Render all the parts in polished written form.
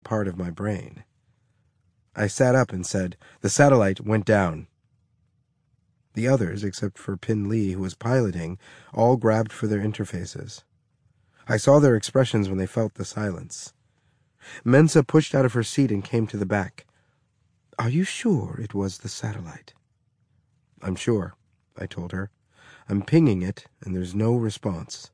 part of my brain. I sat up and said, "The satellite went down." The others, except for Pin Lee, who was piloting, all grabbed for their interfaces. I saw their expressions when they felt the silence. Mensa pushed out of her seat and came to the back. "Are you sure it was the satellite?" "I'm sure," I told her. "I'm pinging it, and there's no response."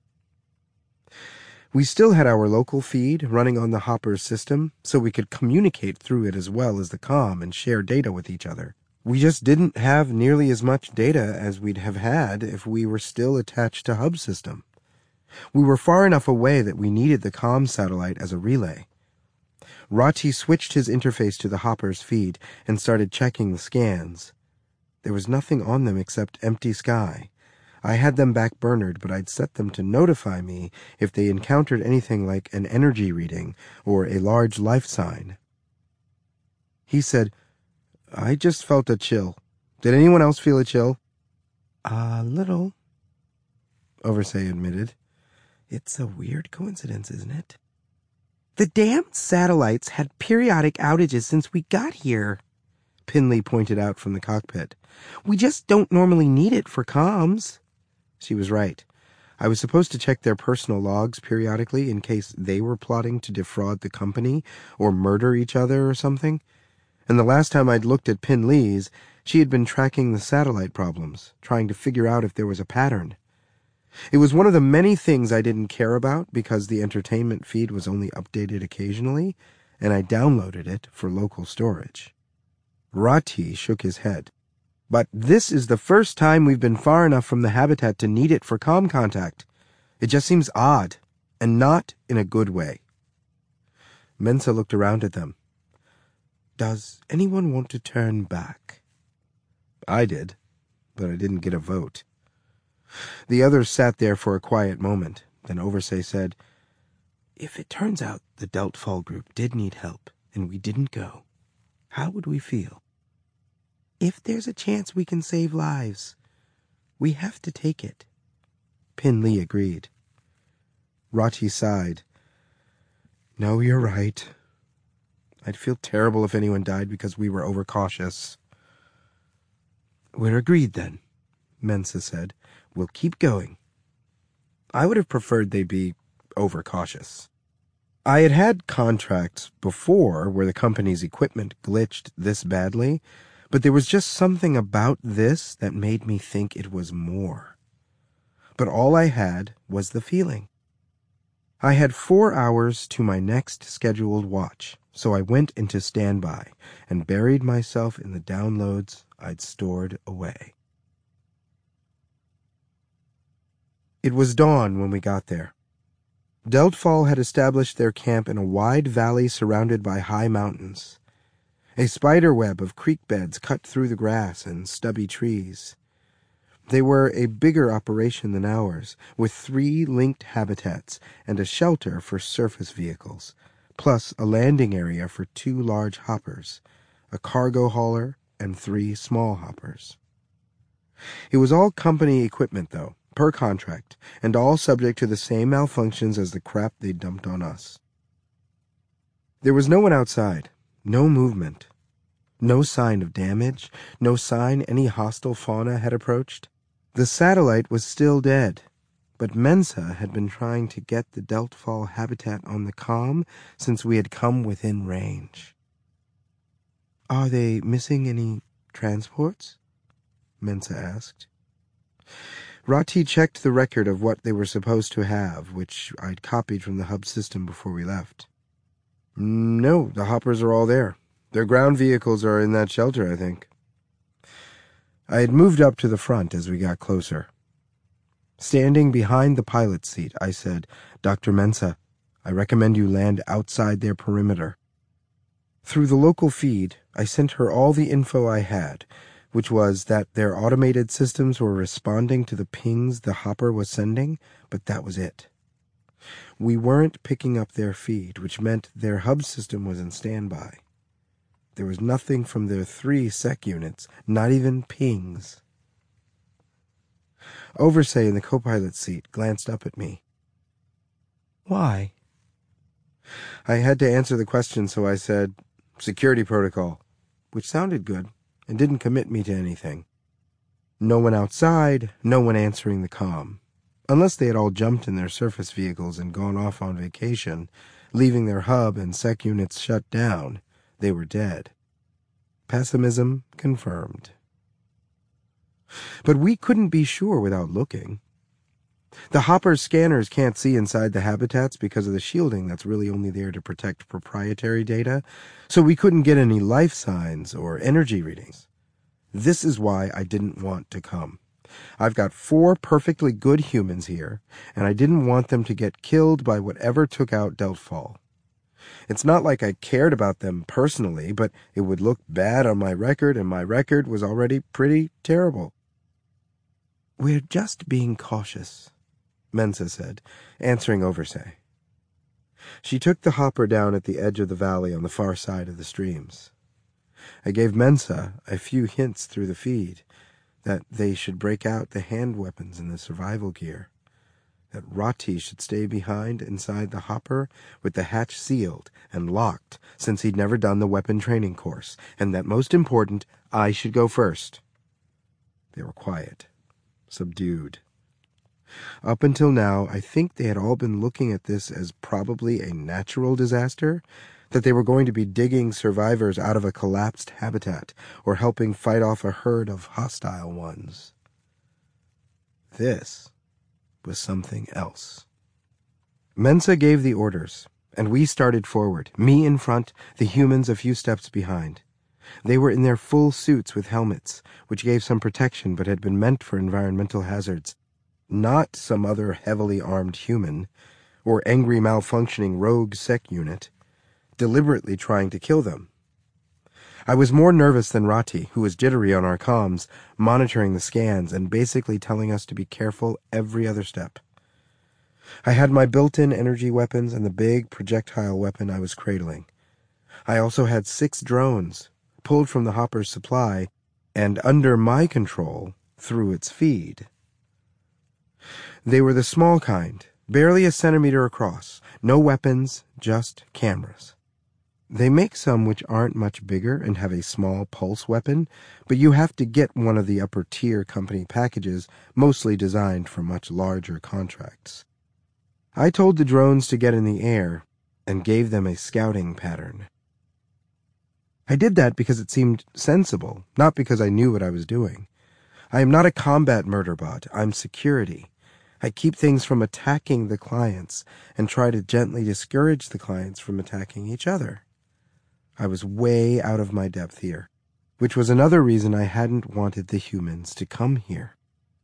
We still had our local feed running on the Hopper's system, so we could communicate through it as well as the comm and share data with each other. We just didn't have nearly as much data as we'd have had if we were still attached to hub system. We were far enough away that we needed the comm satellite as a relay. Rati switched his interface to the Hopper's feed and started checking the scans. There was nothing on them except empty sky. I had them back-burnered, but I'd set them to notify me if they encountered anything like an energy reading or a large life sign. He said, "I just felt a chill. Did anyone else feel a chill?" "A little," Oversay admitted. "It's a weird coincidence, isn't it?" "The damned satellites had periodic outages since we got here," Pinley pointed out from the cockpit. "We just don't normally need it for comms." She was right. I was supposed to check their personal logs periodically in case they were plotting to defraud the company or murder each other or something. And the last time I'd looked at Pin Lee's, she had been tracking the satellite problems, trying to figure out if there was a pattern. It was one of the many things I didn't care about because the entertainment feed was only updated occasionally, and I downloaded it for local storage. Rati shook his head. "But this is the first time we've been far enough from the habitat to need it for comm contact. It just seems odd, and not in a good way." Mensa looked around at them. "Does anyone want to turn back?" I did, but I didn't get a vote. The others sat there for a quiet moment. Then Oversay said, "If it turns out the Deltfall group did need help and we didn't go, how would we feel?" "If there's a chance we can save lives, we have to take it." Pin Lee agreed. Rati sighed. "No, you're right. I'd feel terrible if anyone died because we were overcautious." "We're agreed then," Mensa said. "We'll keep going." I would have preferred they be overcautious. I had had contracts before where the company's equipment glitched this badly, but there was just something about this that made me think it was more. But all I had was the feeling. I had 4 hours to my next scheduled watch, so I went into standby and buried myself in the downloads I'd stored away. It was dawn when we got there. Deltfall had established their camp in a wide valley surrounded by high mountains. A spider web of creek beds cut through the grass and stubby trees. They were a bigger operation than ours, with 3 linked habitats and a shelter for surface vehicles, plus a landing area for 2 large hoppers, a cargo hauler, and 3 small hoppers. It was all company equipment, though, per contract, and all subject to the same malfunctions as the crap they dumped on us. There was no one outside, no movement, no sign of damage, no sign any hostile fauna had approached. The satellite was still dead, but Mensa had been trying to get the Deltfall habitat on the comm since we had come within range. "Are they missing any transports?" Mensa asked. Rati checked the record of what they were supposed to have, which I'd copied from the hub system before we left. "No, the hoppers are all there. Their ground vehicles are in that shelter, I think." I had moved up to the front as we got closer. Standing behind the pilot's seat, I said, "Dr. Mensa, I recommend you land outside their perimeter." Through the local feed, I sent her all the info I had, which was that their automated systems were responding to the pings the hopper was sending, but that was it. We weren't picking up their feed, which meant their hub system was in standby. There was nothing from their 3 sec units, not even pings. Oversay in the co-pilot seat glanced up at me. "Why?" I had to answer the question, so I said, "Security protocol," which sounded good and didn't commit me to anything. No one outside, no one answering the comm. Unless they had all jumped in their surface vehicles and gone off on vacation, leaving their hub and sec units shut down, they were dead. Pessimism confirmed. But we couldn't be sure without looking. The Hopper's scanners can't see inside the habitats because of the shielding that's really only there to protect proprietary data, so we couldn't get any life signs or energy readings. This is why I didn't want to come. I've got 4 perfectly good humans here, and I didn't want them to get killed by whatever took out Deltfall. It's not like I cared about them personally, but it would look bad on my record, and my record was already pretty terrible. "We're just being cautious," Mensa said, answering Oversay. She took the Hopper down at the edge of the valley on the far side of the streams. I gave Mensa a few hints through the feed, that they should break out the hand weapons and the survival gear, that Rati should stay behind inside the Hopper with the hatch sealed and locked since he'd never done the weapon training course, and that most important, I should go first. They were quiet, subdued. Up until now, I think they had all been looking at this as probably a natural disaster, that they were going to be digging survivors out of a collapsed habitat or helping fight off a herd of hostile ones. This was something else. Mensa gave the orders, and we started forward, me in front, the humans a few steps behind. They were in their full suits with helmets, which gave some protection but had been meant for environmental hazards. Not some other heavily armed human, or angry malfunctioning rogue sec unit, deliberately trying to kill them. I was more nervous than Rati, who was jittery on our comms, monitoring the scans and basically telling us to be careful every other step. I had my built-in energy weapons and the big projectile weapon I was cradling. I also had 6 drones, pulled from the Hopper's supply, and under my control through its feed. They were the small kind, barely a centimeter across, no weapons, just cameras. They make some which aren't much bigger and have a small pulse weapon, but you have to get one of the upper-tier company packages, mostly designed for much larger contracts. I told the drones to get in the air and gave them a scouting pattern. I did that because it seemed sensible, not because I knew what I was doing. I am not a combat murder bot. I'm security. I keep things from attacking the clients and try to gently discourage the clients from attacking each other. I was way out of my depth here, which was another reason I hadn't wanted the humans to come here.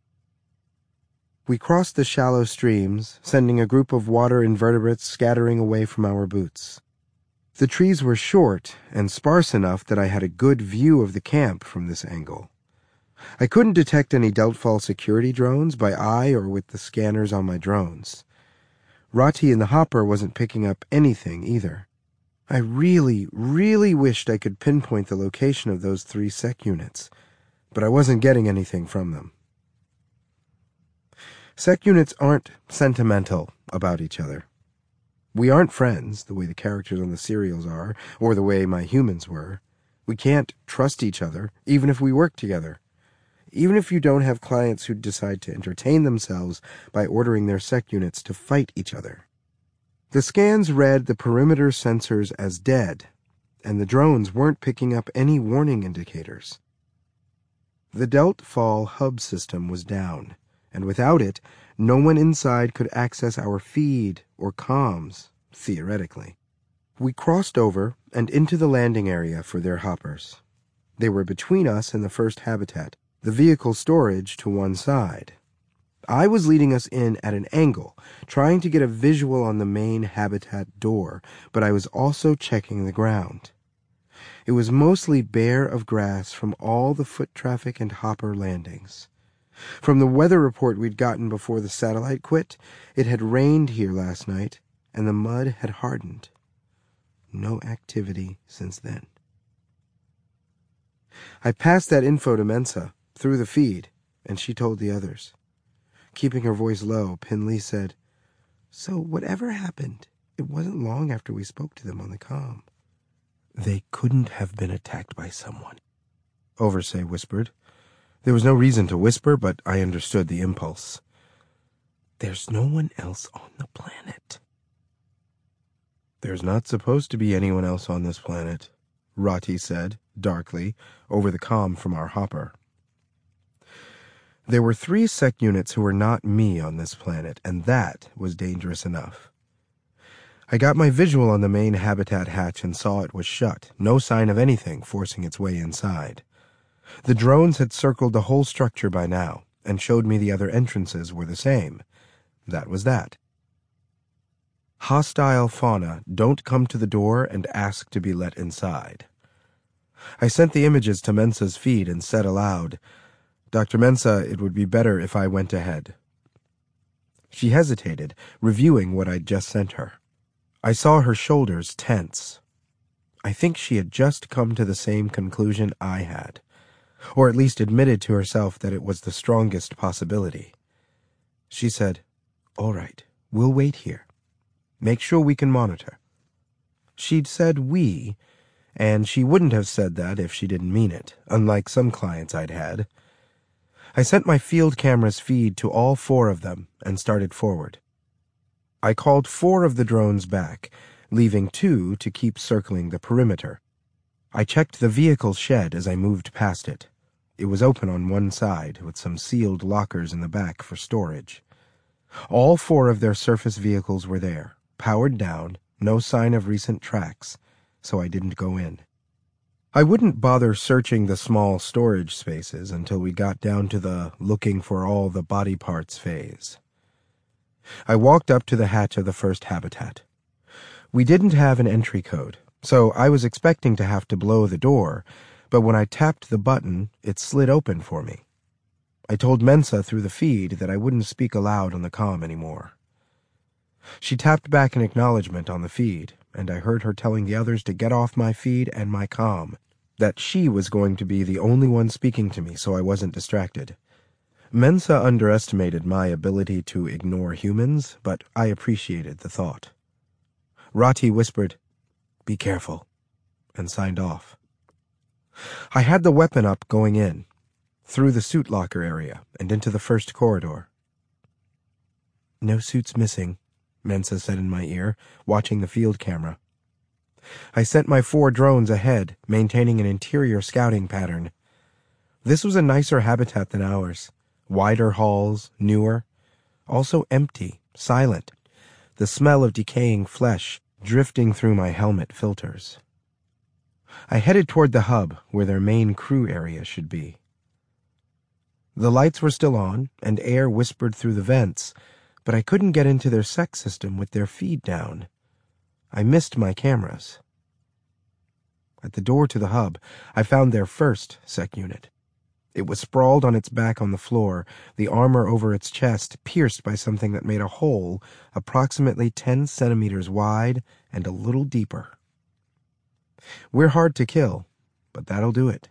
We crossed the shallow streams, sending a group of water invertebrates scattering away from our boots. The trees were short and sparse enough that I had a good view of the camp from this angle. I couldn't detect any Deltfall security drones by eye or with the scanners on my drones. Rati in the Hopper wasn't picking up anything either. I really, really wished I could pinpoint the location of those 3 sec units, but I wasn't getting anything from them. Sec units aren't sentimental about each other. We aren't friends, the way the characters on the serials are, or the way my humans were. We can't trust each other, even if we work together. Even if you don't have clients who decide to entertain themselves by ordering their sec units to fight each other. The scans read the perimeter sensors as dead, and the drones weren't picking up any warning indicators. The Deltfall hub system was down, and without it, no one inside could access our feed or comms, theoretically. We crossed over and into the landing area for their hoppers. They were between us and the first habitat, the vehicle storage to one side. I was leading us in at an angle, trying to get a visual on the main habitat door, but I was also checking the ground. It was mostly bare of grass from all the foot traffic and Hopper landings. From the weather report we'd gotten before the satellite quit, it had rained here last night, and the mud had hardened. No activity since then. I passed that info to Mensa, through the feed, and she told the others. Keeping her voice low, Pinley said, "So whatever happened, It wasn't long after we spoke to them on the comm. They couldn't have been attacked by someone, Oversay whispered. There was no reason to whisper, but I understood the impulse. There's no one else on the planet. There's not supposed to be anyone else on this planet, Rati said, darkly, over the comm from our hopper. There were 3 sec units who were not me on this planet, and that was dangerous enough. I got my visual on the main habitat hatch and saw it was shut, no sign of anything forcing its way inside. The drones had circled the whole structure by now, and showed me the other entrances were the same. That was that. Hostile fauna don't come to the door and ask to be let inside. I sent the images to Mensa's feed and said aloud, Dr. Mensa, it would be better if I went ahead. She hesitated, reviewing what I'd just sent her. I saw her shoulders tense. I think she had just come to the same conclusion I had, or at least admitted to herself that it was the strongest possibility. She said, All right, we'll wait here. Make sure we can monitor. She'd said we, and she wouldn't have said that if she didn't mean it, unlike some clients I'd had. I sent my field camera's feed to all 4 of them and started forward. I called 4 of the drones back, leaving 2 to keep circling the perimeter. I checked the vehicle shed as I moved past it. It was open on one side, with some sealed lockers in the back for storage. All 4 of their surface vehicles were there, powered down, no sign of recent tracks, so I didn't go in. I wouldn't bother searching the small storage spaces until we got down to the looking for all the body parts phase. I walked up to the hatch of the first habitat. We didn't have an entry code, so I was expecting to have to blow the door, but when I tapped the button, it slid open for me. I told Mensa through the feed that I wouldn't speak aloud on the comm anymore. She tapped back an acknowledgement on the feed, and I heard her telling the others to get off my feed and my comm, that she was going to be the only one speaking to me so I wasn't distracted. Mensa underestimated my ability to ignore humans, but I appreciated the thought. Rati whispered, Be careful, and signed off. I had the weapon up going in, through the suit locker area and into the first corridor. No suits missing, Mensa said in my ear, watching the field camera. I sent my 4 drones ahead, maintaining an interior scouting pattern. This was a nicer habitat than ours. Wider halls, newer, also empty, silent, the smell of decaying flesh drifting through my helmet filters. I headed toward the hub, where their main crew area should be. The lights were still on, and air whispered through the vents, but I couldn't get into their sec system with their feed down. I missed my cameras. At the door to the hub, I found their first sec unit. It was sprawled on its back on the floor, the armor over its chest pierced by something that made a hole approximately 10 centimeters wide and a little deeper. We're hard to kill, but that'll do it.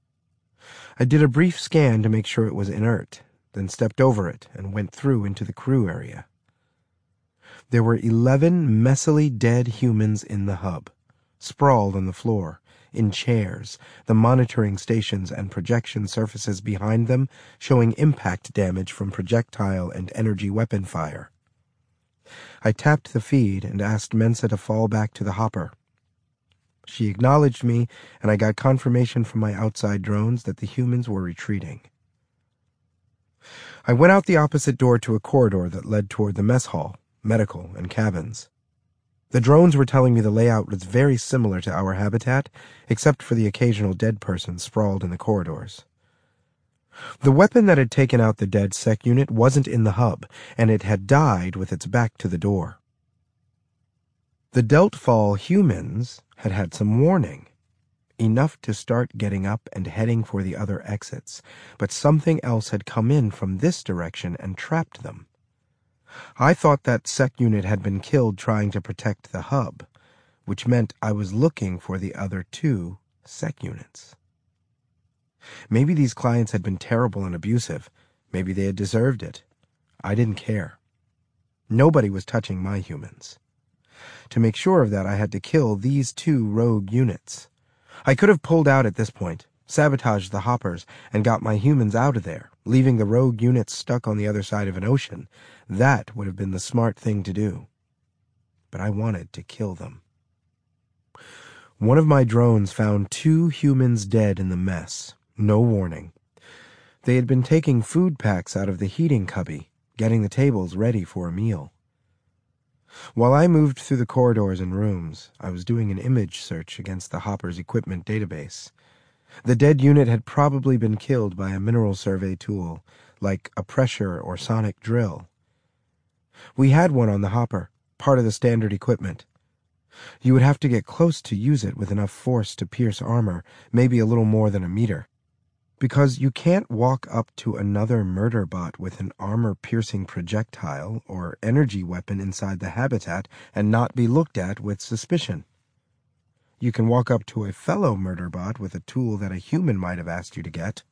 I did a brief scan to make sure it was inert, then stepped over it and went through into the crew area. There were 11 messily dead humans in the hub, sprawled on the floor, in chairs, the monitoring stations and projection surfaces behind them showing impact damage from projectile and energy weapon fire. I tapped the feed and asked Mensa to fall back to the hopper. She acknowledged me, and I got confirmation from my outside drones that the humans were retreating. I went out the opposite door to a corridor that led toward the mess hall, medical, and cabins. The drones were telling me the layout was very similar to our habitat, except for the occasional dead person sprawled in the corridors. The weapon that had taken out the dead sec unit wasn't in the hub, and it had died with its back to the door. The Deltfall humans had had some warning, enough to start getting up and heading for the other exits, but something else had come in from this direction and trapped them. I thought that sec unit had been killed trying to protect the hub, which meant I was looking for the other 2 sec units. Maybe these clients had been terrible and abusive. Maybe they had deserved it. I didn't care. Nobody was touching my humans. To make sure of that, I had to kill these 2 rogue units. I could have pulled out at this point, sabotaged the hoppers, and got my humans out of there, leaving the rogue units stuck on the other side of an ocean. That would have been the smart thing to do. But I wanted to kill them. One of my drones found 2 humans dead in the mess. No warning. They had been taking food packs out of the heating cubby, getting the tables ready for a meal. While I moved through the corridors and rooms, I was doing an image search against the Hopper's equipment database. The dead unit had probably been killed by a mineral survey tool, like a pressure or sonic drill. We had one on the Hopper, part of the standard equipment. You would have to get close to use it with enough force to pierce armor, maybe a little more than a meter. Because you can't walk up to another murder bot with an armor-piercing projectile or energy weapon inside the habitat and not be looked at with suspicion. You can walk up to a fellow murder bot with a tool that a human might have asked you to get.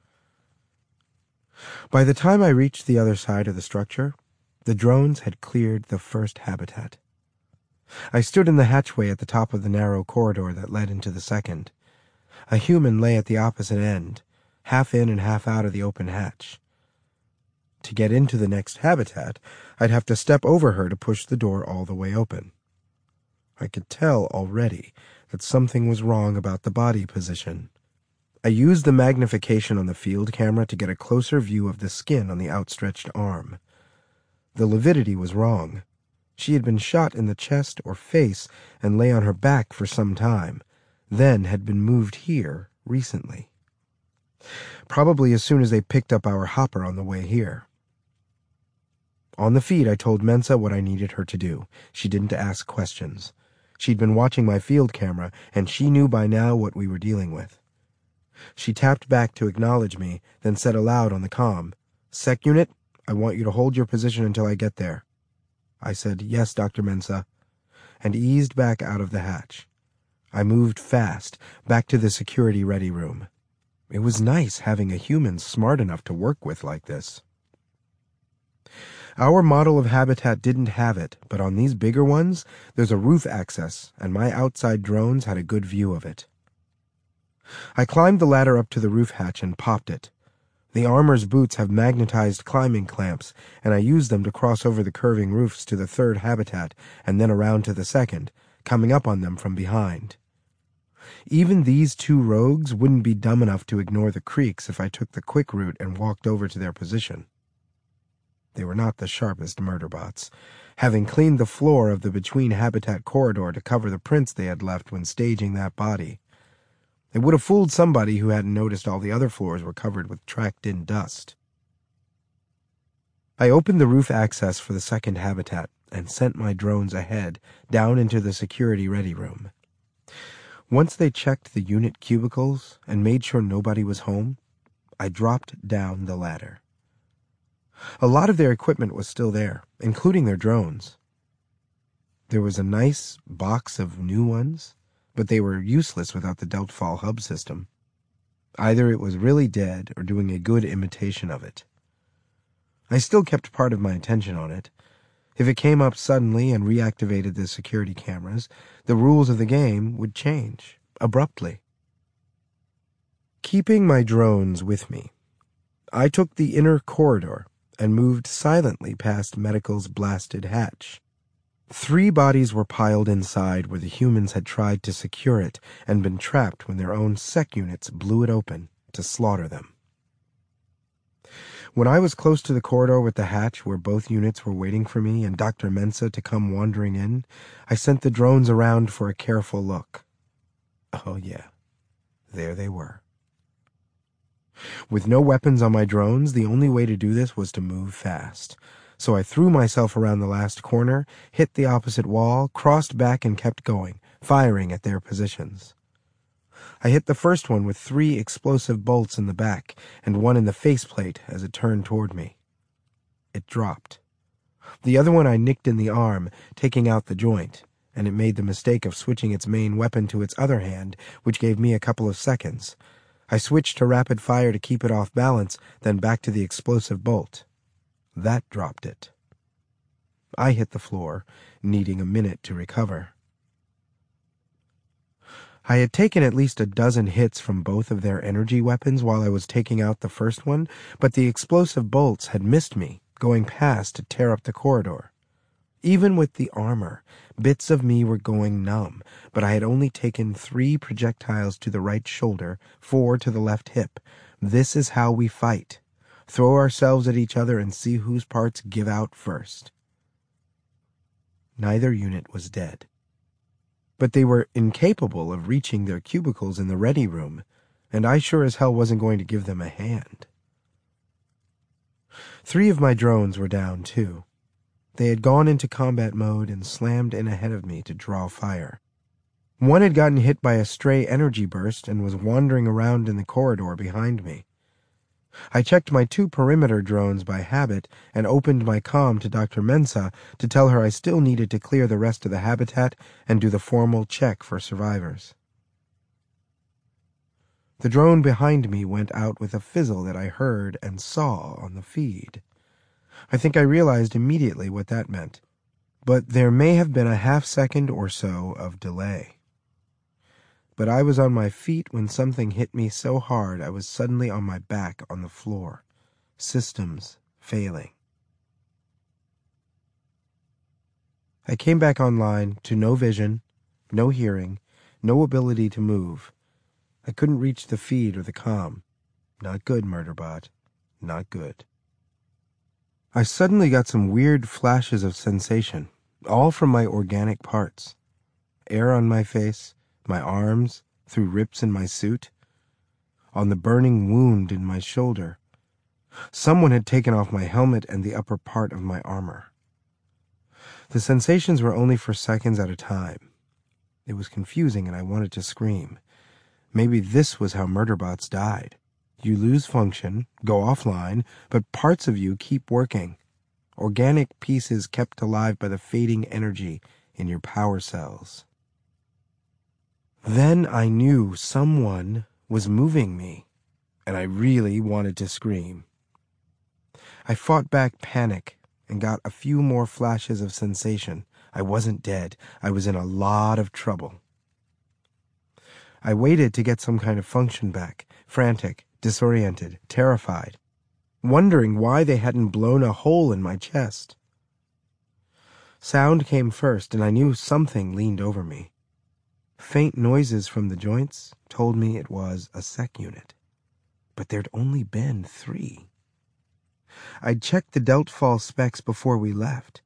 By the time I reached the other side of the structure, the drones had cleared the first habitat. I stood in the hatchway at the top of the narrow corridor that led into the second. A human lay at the opposite end, half in and half out of the open hatch. To get into the next habitat, I'd have to step over her to push the door all the way open. I could tell already that something was wrong about the body position. I used the magnification on the field camera to get a closer view of the skin on the outstretched arm. The lividity was wrong. She had been shot in the chest or face and lay on her back for some time, then had been moved here recently. Probably as soon as they picked up our hopper on the way here. On the feed, I told Mensa what I needed her to do. She didn't ask questions. She'd been watching my field camera, and she knew by now what we were dealing with. She tapped back to acknowledge me, then said aloud on the comm, "Sec unit, I want you to hold your position until I get there." I said, "Yes, Dr. Mensa," and eased back out of the hatch. I moved fast, back to the security ready room. It was nice having a human smart enough to work with like this. Our model of habitat didn't have it, but on these bigger ones, there's a roof access, and my outside drones had a good view of it. I climbed the ladder up to the roof hatch and popped it. The armor's boots have magnetized climbing clamps, and I used them to cross over the curving roofs to the third habitat and then around to the second, coming up on them from behind. Even these 2 rogues wouldn't be dumb enough to ignore the creaks if I took the quick route and walked over to their position. They were not the sharpest murder bots, having cleaned the floor of the between-habitat corridor to cover the prints they had left when staging that body. It would have fooled somebody who hadn't noticed all the other floors were covered with tracked-in dust. I opened the roof access for the second habitat and sent my drones ahead, down into the security-ready room. Once they checked the unit cubicles and made sure nobody was home, I dropped down the ladder. A lot of their equipment was still there, including their drones. There was a nice box of new ones, but they were useless without the Deltfall hub system. Either it was really dead or doing a good imitation of it. I still kept part of my attention on it. If it came up suddenly and reactivated the security cameras, the rules of the game would change, abruptly. Keeping my drones with me, I took the inner corridor and moved silently past Medical's blasted hatch. 3 bodies were piled inside where the humans had tried to secure it and been trapped when their own sec units blew it open to slaughter them. When I was close to the corridor with the hatch where both units were waiting for me and Dr. Mensa to come wandering in, I sent the drones around for a careful look. Oh yeah, there they were. With no weapons on my drones, the only way to do this was to move fast. So I threw myself around the last corner, hit the opposite wall, crossed back and kept going, firing at their positions. I hit the first one with 3 explosive bolts in the back and one in the faceplate as it turned toward me. It dropped. The other one I nicked in the arm, taking out the joint, and it made the mistake of switching its main weapon to its other hand, which gave me a couple of seconds. I switched to rapid fire to keep it off balance, then back to the explosive bolt. That dropped it. I hit the floor, needing a minute to recover. I had taken at least a dozen hits from both of their energy weapons while I was taking out the first one, but the explosive bolts had missed me, going past to tear up the corridor. Even with the armor, bits of me were going numb, but I had only taken 3 projectiles to the right shoulder, 4 to the left hip. This is how we fight. Throw ourselves at each other and see whose parts give out first. Neither unit was dead. But they were incapable of reaching their cubicles in the ready room, and I sure as hell wasn't going to give them a hand. 3 of my drones were down, too. They had gone into combat mode and slammed in ahead of me to draw fire. One had gotten hit by a stray energy burst and was wandering around in the corridor behind me. I checked my 2 perimeter drones by habit and opened my comm to Dr. Mensah to tell her I still needed to clear the rest of the habitat and do the formal check for survivors. The drone behind me went out with a fizzle that I heard and saw on the feed. I think I realized immediately what that meant, but there may have been a half-second or so of delay. But I was on my feet when something hit me so hard I was suddenly on my back on the floor. Systems failing. I came back online to no vision, no hearing, no ability to move. I couldn't reach the feed or the comm. Not good, Murderbot. Not good. I suddenly got some weird flashes of sensation, all from my organic parts. Air on my face, my arms, through rips in my suit, on the burning wound in my shoulder. Someone had taken off my helmet and the upper part of my armor. The sensations were only for seconds at a time. It was confusing and I wanted to scream. Maybe this was how Murderbots died. You lose function, go offline, but parts of you keep working. Organic pieces kept alive by the fading energy in your power cells. Then I knew someone was moving me, and I really wanted to scream. I fought back panic and got a few more flashes of sensation. I wasn't dead. I was in a lot of trouble. I waited to get some kind of function back, frantic, disoriented, terrified, wondering why they hadn't blown a hole in my chest. Sound came first, and I knew something leaned over me. Faint noises from the joints told me it was a sec unit, but there'd only been 3. I'd checked the Deltfall specs before we left.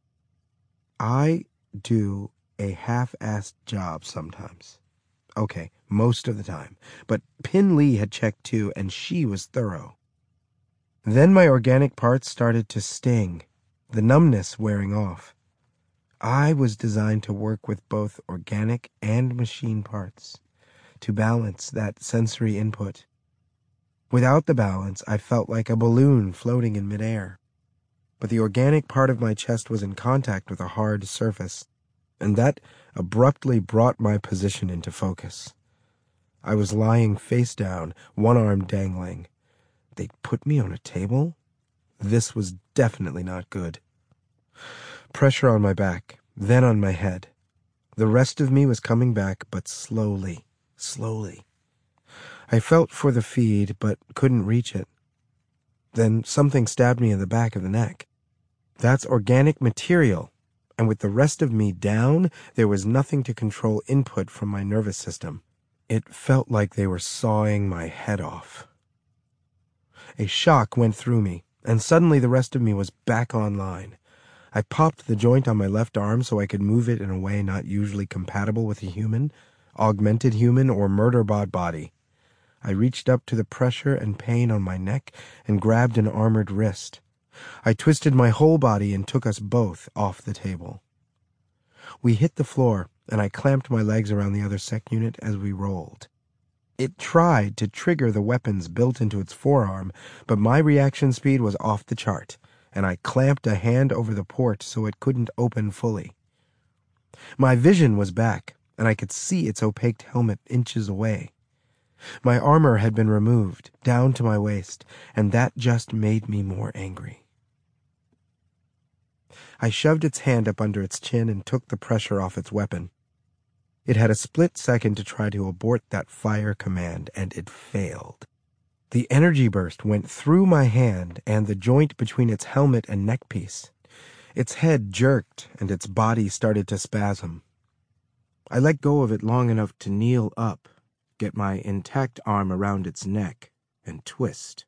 I do a half-assed job sometimes. Okay, most of the time, but Pin Lee had checked too, and she was thorough. Then my organic parts started to sting, the numbness wearing off. I was designed to work with both organic and machine parts, to balance that sensory input. Without the balance, I felt like a balloon floating in midair. But the organic part of my chest was in contact with a hard surface, and that abruptly brought my position into focus. I was lying face down, one arm dangling. They'd put me on a table? This was definitely not good. Pressure on my back, then on my head. The rest of me was coming back, but slowly, slowly. I felt for the feed, but couldn't reach it. Then something stabbed me in the back of the neck. That's organic material, and with the rest of me down, there was nothing to control input from my nervous system. It felt like they were sawing my head off. A shock went through me, and suddenly the rest of me was back online. I popped the joint on my left arm so I could move it in a way not usually compatible with a human, augmented human, or Murderbot body. I reached up to the pressure and pain on my neck and grabbed an armored wrist. I twisted my whole body and took us both off the table. We hit the floor, and I clamped my legs around the other sec unit as we rolled. It tried to trigger the weapons built into its forearm, but my reaction speed was off the chart, and I clamped a hand over the port so it couldn't open fully. My vision was back, and I could see its opaque helmet inches away. My armor had been removed, down to my waist, and that just made me more angry. I shoved its hand up under its chin and took the pressure off its weapon. It had a split second to try to abort that fire command, and it failed. The energy burst went through my hand and the joint between its helmet and neckpiece. Its head jerked and its body started to spasm. I let go of it long enough to kneel up, get my intact arm around its neck, and twist.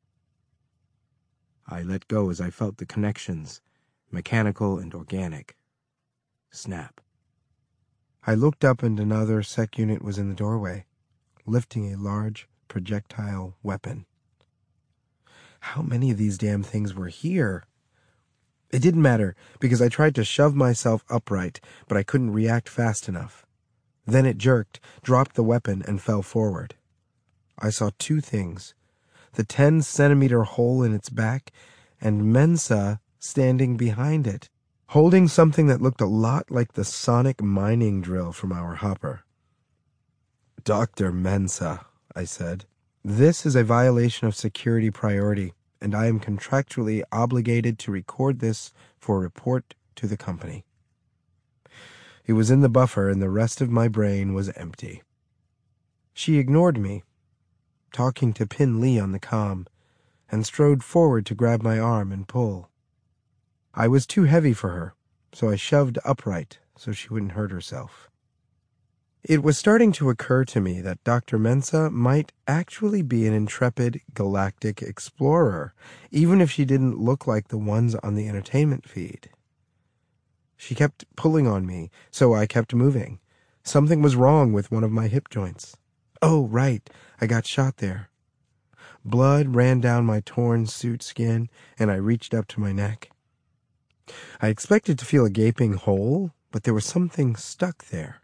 I let go as I felt the connections, mechanical and organic, snap. I looked up and another sec unit was in the doorway, lifting a large projectile weapon. How many of these damn things were here? It didn't matter, because I tried to shove myself upright, but I couldn't react fast enough. Then it jerked, dropped the weapon, and fell forward. I saw two things: the 10-centimeter hole in its back, and Mensa standing behind it, holding something that looked a lot like the sonic mining drill from our hopper. "Dr. Mensa," I said, "this is a violation of security priority, and I am contractually obligated to record this for report to the company." It was in the buffer, and the rest of my brain was empty. She ignored me, talking to Pin Lee on the comm, and strode forward to grab my arm and pull. I was too heavy for her, so I shoved upright so she wouldn't hurt herself. It was starting to occur to me that Dr. Mensa might actually be an intrepid galactic explorer, even if she didn't look like the ones on the entertainment feed. She kept pulling on me, so I kept moving. Something was wrong with one of my hip joints. Oh, right, I got shot there. Blood ran down my torn suit skin, and I reached up to my neck. I expected to feel a gaping hole, but there was something stuck there.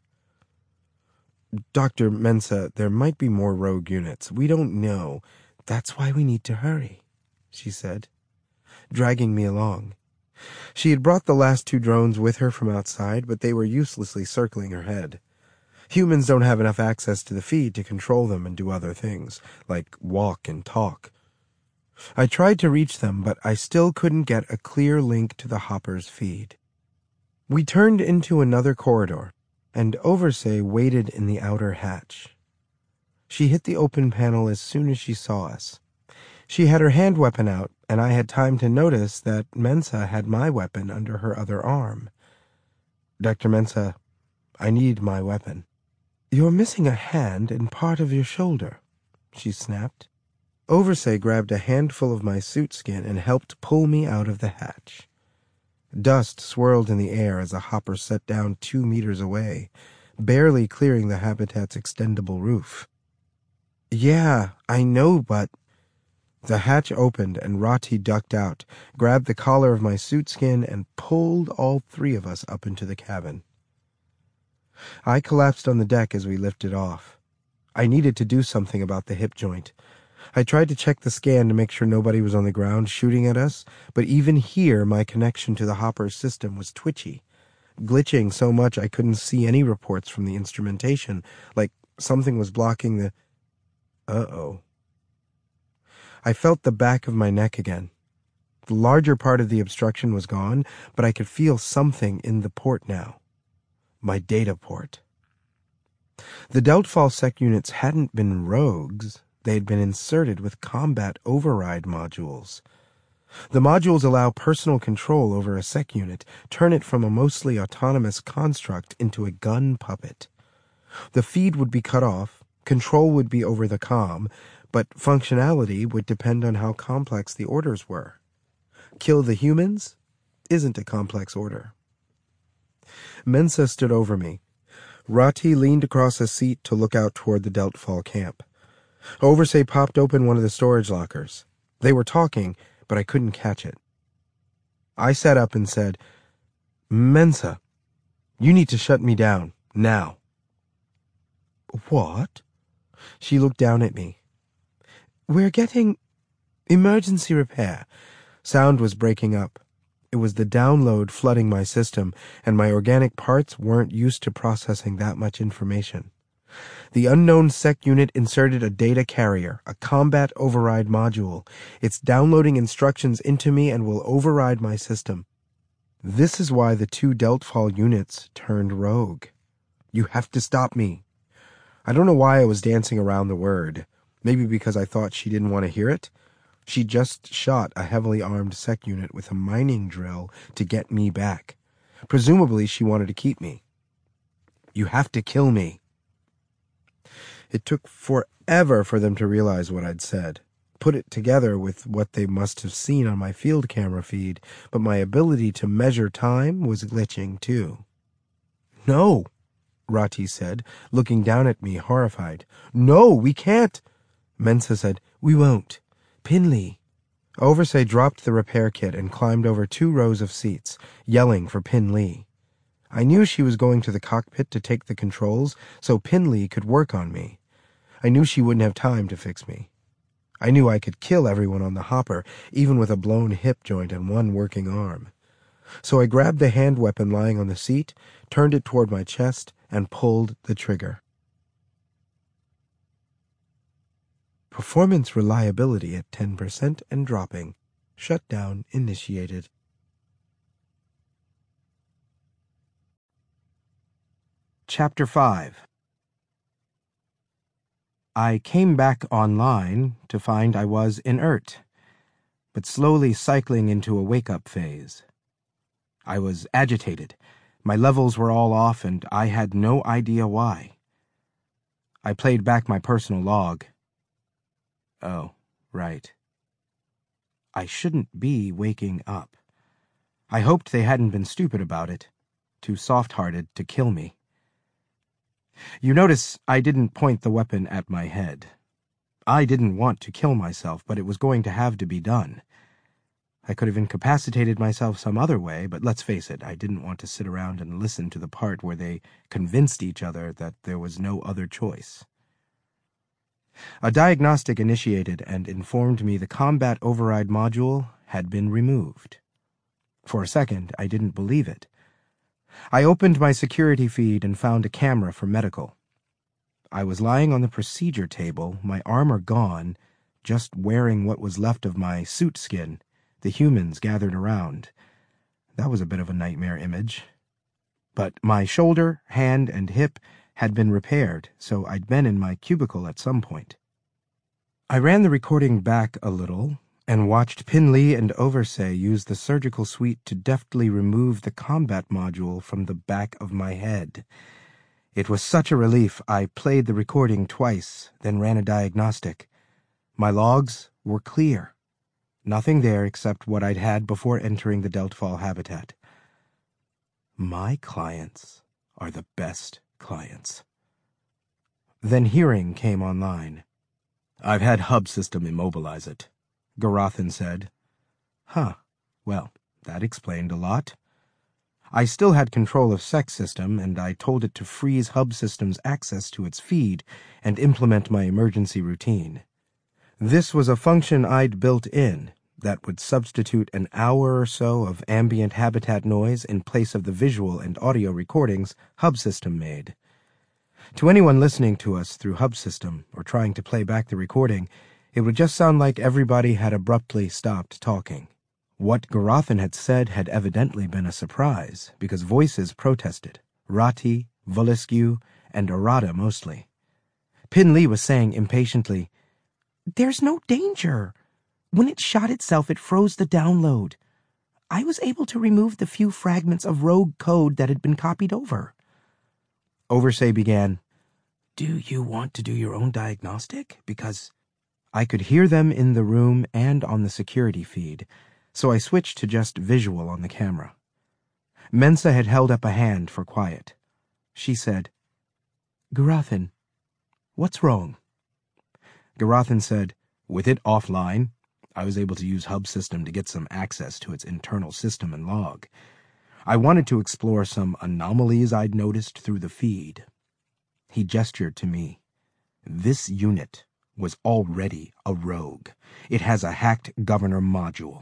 "Dr. Mensa, there might be more rogue units. We don't know. That's why we need to hurry," she said, dragging me along. She had brought the last two drones with her from outside, but they were uselessly circling her head. Humans don't have enough access to the feed to control them and do other things, like walk and talk. I tried to reach them, but I still couldn't get a clear link to the hopper's feed. We turned into another corridor, and Oversay waited in the outer hatch. She hit the open panel as soon as she saw us. She had her hand weapon out, and I had time to notice that Mensa had my weapon under her other arm. "Dr. Mensa, I need my weapon." "You're missing a hand and part of your shoulder," she snapped. Oversay grabbed a handful of my suit skin and helped pull me out of the hatch. Dust swirled in the air as a hopper set down 2 meters away, barely clearing the habitat's extendable roof. "Yeah, I know, but—" The hatch opened and Rati ducked out, grabbed the collar of my suit skin, and pulled all three of us up into the cabin. I collapsed on the deck as we lifted off. I needed to do something about the hip joint. I tried to check the scan to make sure nobody was on the ground shooting at us, but even here my connection to the hopper's system was twitchy, glitching so much I couldn't see any reports from the instrumentation, like something was blocking the... Uh-oh. I felt the back of my neck again. The larger part of the obstruction was gone, but I could feel something in the port now. My data port. The Deltfall sec units hadn't been rogues. They had been inserted with combat override modules. The modules allow personal control over a sec unit, turn it from a mostly autonomous construct into a gun puppet. The feed would be cut off, control would be over the comm, but functionality would depend on how complex the orders were. Kill the humans isn't a complex order. Mensa stood over me. Rati leaned across a seat to look out toward the Deltfall camp. Oversay popped open one of the storage lockers. They were talking, but I couldn't catch it. I sat up and said, "Mensa, you need to shut me down, now." "What?" She looked down at me. "We're getting emergency repair." Sound was breaking up. It was the download flooding my system, and my organic parts weren't used to processing that much information. The unknown sec unit inserted a data carrier, a combat override module. It's downloading instructions into me and will override my system. This is why the 2 Deltfall units turned rogue. You have to stop me. I don't know why I was dancing around the word. Maybe because I thought she didn't want to hear it? She just shot a heavily armed sec unit with a mining drill to get me back. Presumably she wanted to keep me. You have to kill me. It took forever for them to realize what I'd said. Put it together with what they must have seen on my field camera feed, but my ability to measure time was glitching too. No, Rati said, looking down at me, horrified. No, we can't. Mensa said, we won't. Pinley. Oversay dropped the repair kit and climbed over 2 rows of seats, yelling for Pinley. I knew she was going to the cockpit to take the controls so Pinley could work on me. I knew she wouldn't have time to fix me. I knew I could kill everyone on the hopper, even with a blown hip joint and 1 working arm. So I grabbed the hand weapon lying on the seat, turned it toward my chest, and pulled the trigger. Performance reliability at 10% and dropping. Shutdown initiated. Chapter 5. I came back online to find I was inert, but slowly cycling into a wake-up phase. I was agitated. My levels were all off, and I had no idea why. I played back my personal log. Oh, right. I shouldn't be waking up. I hoped they hadn't been stupid about it, too soft-hearted to kill me. You notice I didn't point the weapon at my head. I didn't want to kill myself, but it was going to have to be done. I could have incapacitated myself some other way, but let's face it, I didn't want to sit around and listen to the part where they convinced each other that there was no other choice. A diagnostic initiated and informed me the combat override module had been removed. For a second, I didn't believe it. I opened my security feed and found a camera for medical. I was lying on the procedure table, my armor gone, just wearing what was left of my suit skin, the humans gathered around. That was a bit of a nightmare image. But my shoulder, hand, and hip had been repaired, so I'd been in my cubicle at some point. I ran the recording back a little and watched Pinley and Oversay use the surgical suite to deftly remove the combat module from the back of my head. It was such a relief I played the recording twice, then ran a diagnostic. My logs were clear. Nothing there except what I'd had before entering the Deltfall habitat. My clients are the best clients. Then hearing came online. I've had hub system immobilize it, Garathan said. Huh, well, that explained a lot. I still had control of Sec System, and I told it to freeze hub system's access to its feed and implement my emergency routine. This was a function I'd built in that would substitute an hour or so of ambient habitat noise in place of the visual and audio recordings hub system made. To anyone listening to us through hub system or trying to play back the recording, it would just sound like everybody had abruptly stopped talking. What Garathan had said had evidently been a surprise, because voices protested. Rati, Voliscu, and Arata mostly. Pinley was saying impatiently, "There's no danger. When it shot itself, it froze the download. I was able to remove the few fragments of rogue code that had been copied over." Oversay began, "Do you want to do your own diagnostic? Because..." I could hear them in the room and on the security feed, so I switched to just visual on the camera. Mensa had held up a hand for quiet. She said, "Garathan, what's wrong?" Garathan said, "With it offline, I was able to use hub system to get some access to its internal system and log. I wanted to explore some anomalies I'd noticed through the feed." He gestured to me. "This unit was already a rogue. It has a hacked governor module.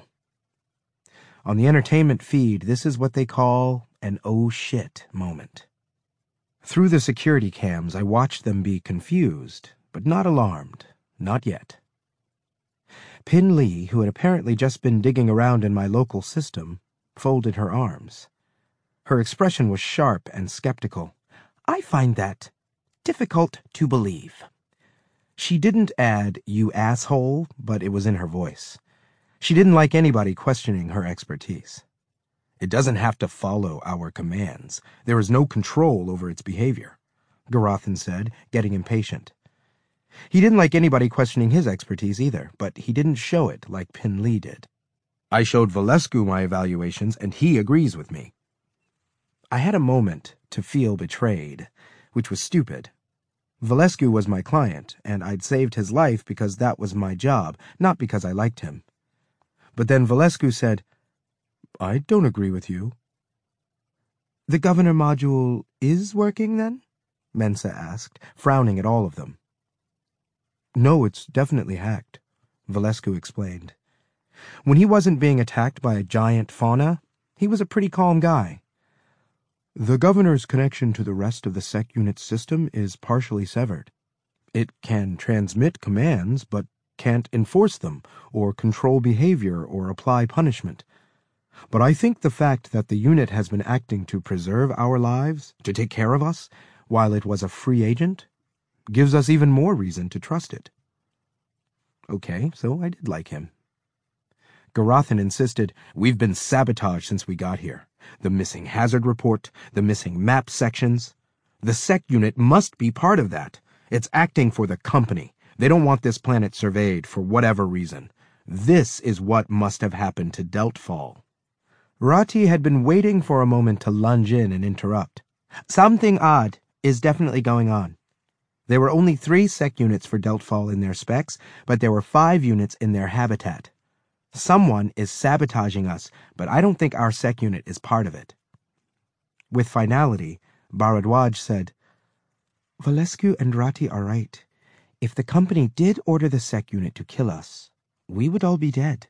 On the entertainment feed, this is what they call an oh shit moment." Through the security cams, I watched them be confused, but not alarmed. Not yet. Pinley, who had apparently just been digging around in my local system, folded her arms. Her expression was sharp and skeptical. "I find that difficult to believe." She didn't add, "you asshole," but it was in her voice. She didn't like anybody questioning her expertise. "It doesn't have to follow our commands. There is no control over its behavior," Garathan said, getting impatient. He didn't like anybody questioning his expertise either, but he didn't show it like Pin Lee did. "I showed Valescu my evaluations, and he agrees with me." I had a moment to feel betrayed, which was stupid. Valescu was my client, and I'd saved his life because that was my job, not because I liked him. But then Valescu said, "I don't agree with you." "The governor module is working, then?" Mensah asked, frowning at all of them. "No, it's definitely hacked," Valescu explained. When he wasn't being attacked by a giant fauna, he was a pretty calm guy. "The governor's connection to the rest of the Sec Unit system is partially severed. It can transmit commands, but can't enforce them, or control behavior, or apply punishment. But I think the fact that the unit has been acting to preserve our lives, to take care of us, while it was a free agent, gives us even more reason to trust it." Okay, so I did like him. Garathan insisted, "We've been sabotaged since we got here. The missing hazard report, the missing map sections. The Sec Unit must be part of that. It's acting for the company. They don't want this planet surveyed for whatever reason. This is what must have happened to Deltfall." Rati had been waiting for a moment to lunge in and interrupt. "Something odd is definitely going on. There were only 3 Sec Units for Deltfall in their specs, but there were 5 units in their habitat. Someone is sabotaging us, but I don't think our Sec Unit is part of it." With finality, Bharadwaj said, "Valescu and Rati are right. If the company did order the Sec Unit to kill us, we would all be dead."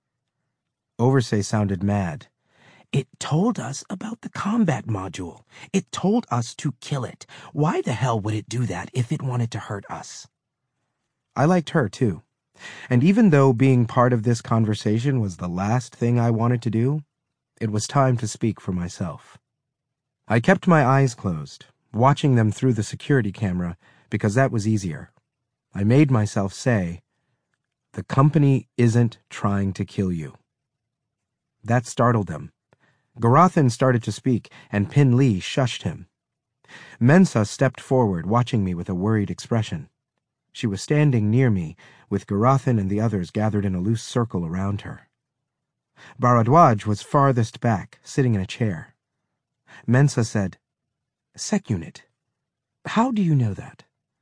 Oversay sounded mad. "It told us about the combat module. It told us to kill it. Why the hell would it do that if it wanted to hurt us?" I liked her, too. And even though being part of this conversation was the last thing I wanted to do, it was time to speak for myself. I kept my eyes closed, watching them through the security camera, because that was easier. I made myself say, "The company isn't trying to kill you." That startled them. Garathan started to speak, and Pin Lee shushed him. Mensah stepped forward, watching me with a worried expression. She was standing near me, with Garathan and the others gathered in a loose circle around her. Bharadwaj was farthest back, sitting in a chair. Mensah said, "Sec Unit, how do you know that?"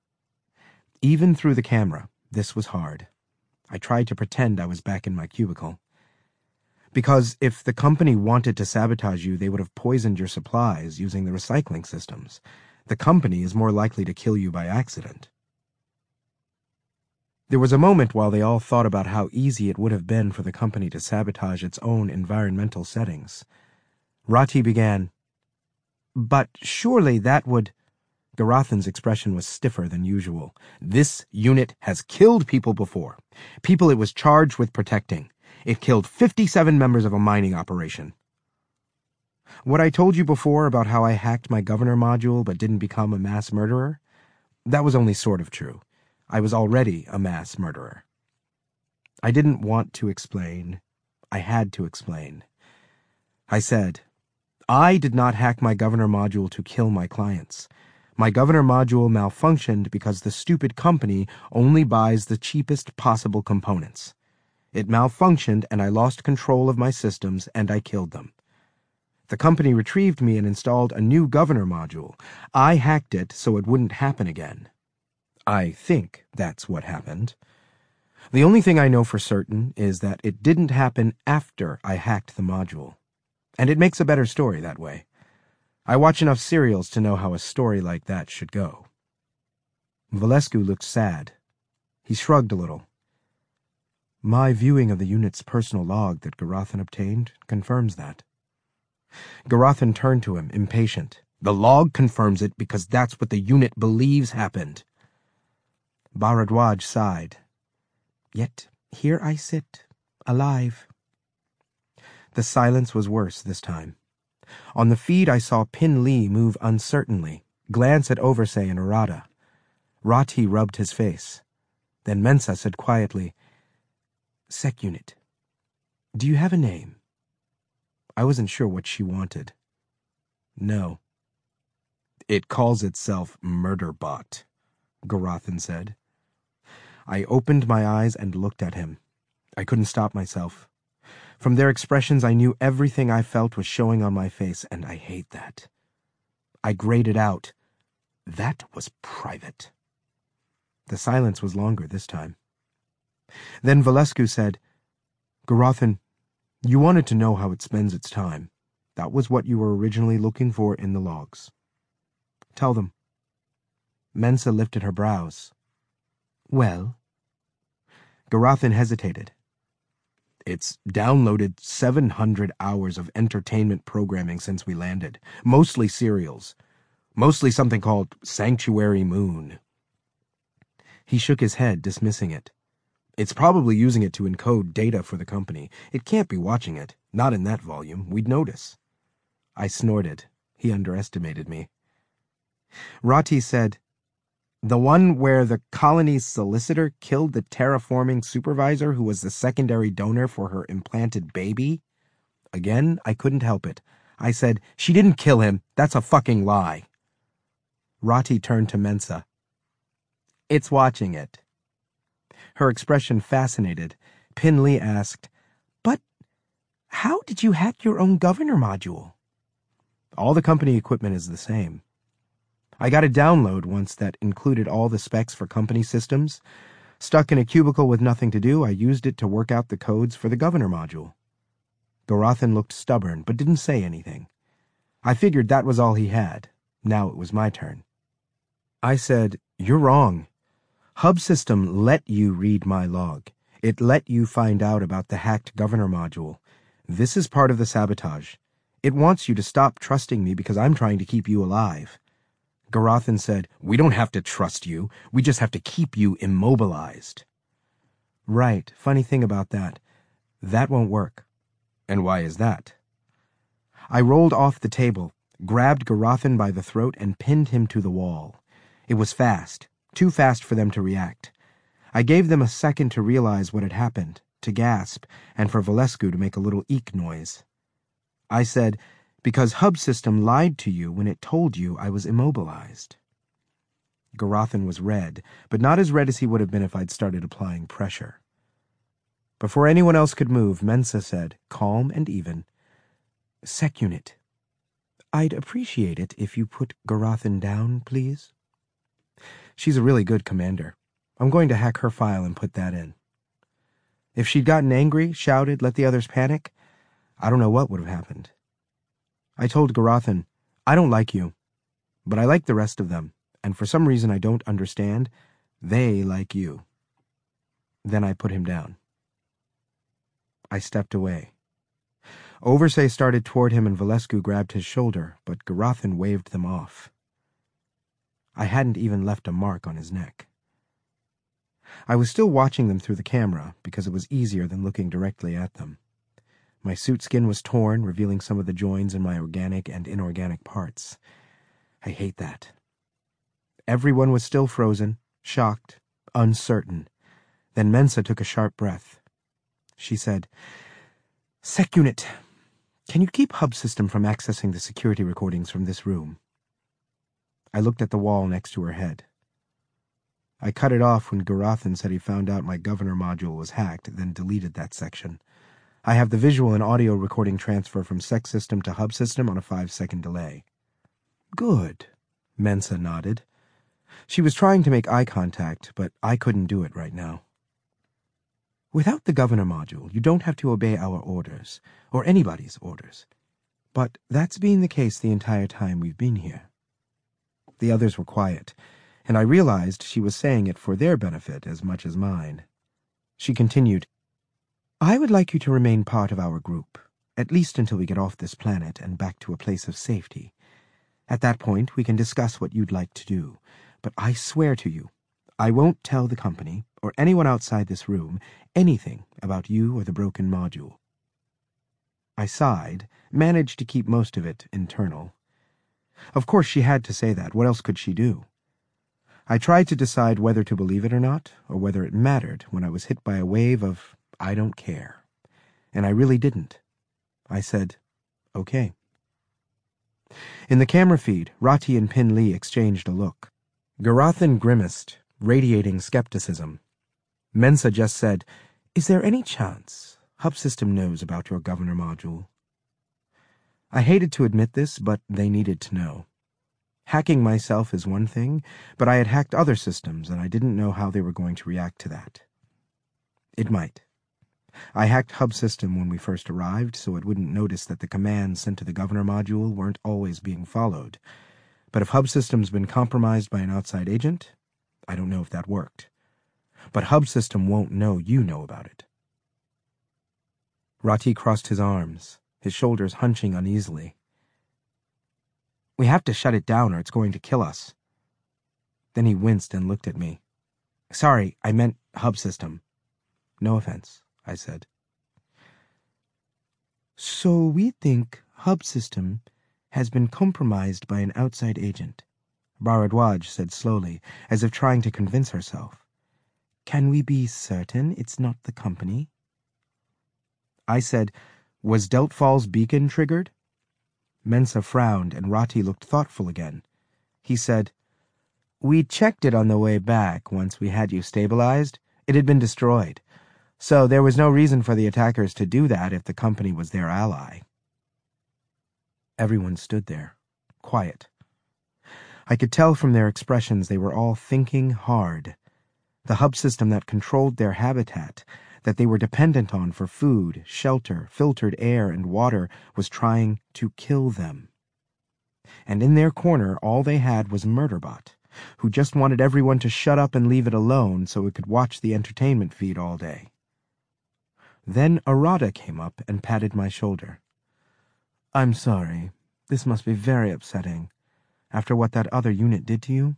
Even through the camera, this was hard. I tried to pretend I was back in my cubicle. "Because if the company wanted to sabotage you, they would have poisoned your supplies using the recycling systems. The company is more likely to kill you by accident." There was a moment while they all thought about how easy it would have been for the company to sabotage its own environmental settings. Rati began, "But surely that would—" Garathan's expression was stiffer than usual. "This unit has killed people before. People it was charged with protecting. It killed 57 members of a mining operation. What I told you before about how I hacked my governor module but didn't become a mass murderer? That was only sort of true. I was already a mass murderer." I didn't want to explain. I had to explain. I said, "I did not hack my governor module to kill my clients. My governor module malfunctioned because the stupid company only buys the cheapest possible components. It malfunctioned and I lost control of my systems and I killed them. The company retrieved me and installed a new governor module. I hacked it so it wouldn't happen again. I think that's what happened. The only thing I know for certain is that it didn't happen after I hacked the module. And it makes a better story that way. I watch enough serials to know how a story like that should go." Valescu looked sad. He shrugged a little. "My viewing of the unit's personal log that Garathan obtained confirms that." Garathan turned to him, impatient. "The log confirms it because that's what the unit believes happened." Bharadwaj sighed. "Yet here I sit, alive." The silence was worse this time. On the feed, I saw Pin Lee move uncertainly, glance at Oversay and Arata. Rati rubbed his face. Then Mensa said quietly, "Sec Unit, do you have a name?" I wasn't sure what she wanted. "No." "It calls itself Murderbot," Garathan said. I opened my eyes and looked at him. I couldn't stop myself. From their expressions, I knew everything I felt was showing on my face, and I hate that. I grated out, "That was private." The silence was longer this time. Then Valescu said, "Garathan, you wanted to know how it spends its time. That was what you were originally looking for in the logs. Tell them." Mensa lifted her brows. "Well?" Garathan hesitated. "It's downloaded 700 hours of entertainment programming since we landed, mostly serials, mostly something called Sanctuary Moon." He shook his head, dismissing it. "It's probably using it to encode data for the company. It can't be watching it, not in that volume. We'd notice." I snorted. He underestimated me. Rati said, "The one where the colony's solicitor killed the terraforming supervisor who was the secondary donor for her implanted baby?" Again, I couldn't help it. I said, "She didn't kill him. That's a fucking lie." Rati turned to Mensa. "It's watching it." Her expression fascinated. Pin Lee asked, "But how did you hack your own governor module?" "All the company equipment is the same. I got a download once that included all the specs for company systems. Stuck in a cubicle with nothing to do, I used it to work out the codes for the governor module." Garathan looked stubborn, but didn't say anything. I figured that was all he had. Now it was my turn. I said, "You're wrong. Hub System let you read my log. It let you find out about the hacked governor module. This is part of the sabotage. It wants you to stop trusting me because I'm trying to keep you alive." Garathan said, "We don't have to trust you. We just have to keep you immobilized." "Right. Funny thing about that. That won't work." "And why is that?" I rolled off the table, grabbed Garathan by the throat, and pinned him to the wall. It was fast. Too fast for them to react. I gave them a second to realize what had happened, to gasp, and for Valescu to make a little eek noise. I said, "Because Hub System lied to you when it told you I was immobilized." Garathan was red, but not as red as he would have been if I'd started applying pressure. Before anyone else could move, Mensa said, calm and even, "Sec Unit, I'd appreciate it if you put Garathan down, please. She's a really good commander. I'm going to hack her file and put that in." If she'd gotten angry, shouted, let the others panic, I don't know what would have happened. I told Garathan, "I don't like you, but I like the rest of them, and for some reason I don't understand, they like you." Then I put him down. I stepped away. Oversay started toward him and Valescu grabbed his shoulder, but Garathan waved them off. I hadn't even left a mark on his neck. I was still watching them through the camera because it was easier than looking directly at them. My suit skin was torn, revealing some of the joins in my organic and inorganic parts. I hate that. Everyone was still frozen, shocked, uncertain. Then Mensa took a sharp breath. She said, "Sec Unit, can you keep Hub System from accessing the security recordings from this room?" I looked at the wall next to her head. I cut it off when Garathan said he found out my governor module was hacked, then deleted that section. I have the visual and audio recording transfer from Sec System to Hub System on a 5-second delay. "Good," Mensa nodded. She was trying to make eye contact, but I couldn't do it right now. "Without the governor module, you don't have to obey our orders, or anybody's orders. But that's been the case the entire time we've been here." The others were quiet, and I realized she was saying it for their benefit as much as mine. She continued, "I would like you to remain part of our group, at least until we get off this planet and back to a place of safety. At that point, we can discuss what you'd like to do, but I swear to you, I won't tell the company, or anyone outside this room, anything about you or the broken module." I sighed, managed to keep most of it internal. Of course she had to say that. What else could she do? I tried to decide whether to believe it or not, or whether it mattered when I was hit by a wave of I don't care. And I really didn't. I said, okay. In the camera feed, Rati and Pin Lee exchanged a look. Garathan grimaced, radiating skepticism. Mensa just said, "Is there any chance Hub System knows about your governor module?" I hated to admit this, but they needed to know. Hacking myself is one thing, but I had hacked other systems, and I didn't know how they were going to react to that. It might. I hacked Hub System when we first arrived, so it wouldn't notice that the commands sent to the governor module weren't always being followed. But if Hub System's been compromised by an outside agent, I don't know if that worked. But Hub System won't know you know about it. Rati crossed his arms, his shoulders hunching uneasily. We have to shut it down or it's going to kill us. Then he winced and looked at me. Sorry, I meant Hub System. No offense, I said. So we think Hub System has been compromised by an outside agent, Bharadwaj said slowly, as if trying to convince herself. Can we be certain it's not the company? I said, was Deltfall's beacon triggered? Mensa frowned, and Rati looked thoughtful again. He said, We checked it on the way back once we had you stabilized. It had been destroyed. So there was no reason for the attackers to do that if the company was their ally. Everyone stood there, quiet. I could tell from their expressions they were all thinking hard. The Hub System that controlled their habitat, that they were dependent on for food, shelter, filtered air, and water, was trying to kill them. And in their corner, all they had was Murderbot, who just wanted everyone to shut up and leave it alone so it could watch the entertainment feed all day. Then Arada came up and patted my shoulder. I'm sorry. This must be very upsetting, after what that other unit did to you.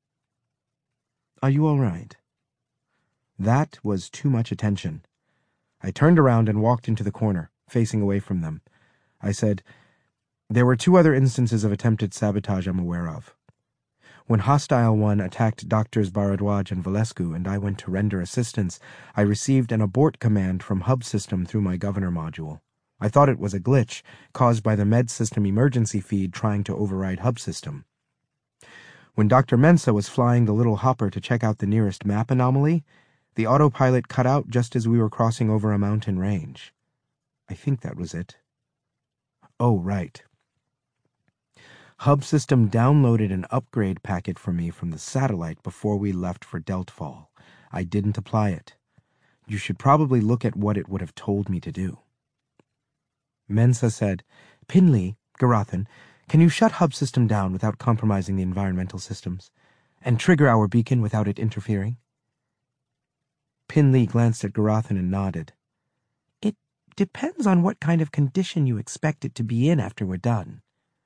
Are you all right? That was too much attention. I turned around and walked into the corner, facing away from them. I said, There were 2 other instances of attempted sabotage I'm aware of. When Hostile One attacked Doctors Bharadwaj and Valescu and I went to render assistance, I received an abort command from Hub System through my governor module. I thought it was a glitch caused by the Med System emergency feed trying to override Hub System. When Dr. Mensa was flying the little hopper to check out the nearest map anomaly, the autopilot cut out just as we were crossing over a mountain range. I think that was it. Oh, right. Hub System downloaded an upgrade packet for me from the satellite before we left for Deltfall. I didn't apply it. You should probably look at what it would have told me to do. Mensa said, Pin Lee, Garathan, can you shut Hub System down without compromising the environmental systems, and trigger our beacon without it interfering? Pin Lee glanced at Garathan and nodded. It depends on what kind of condition you expect it to be in after we're done.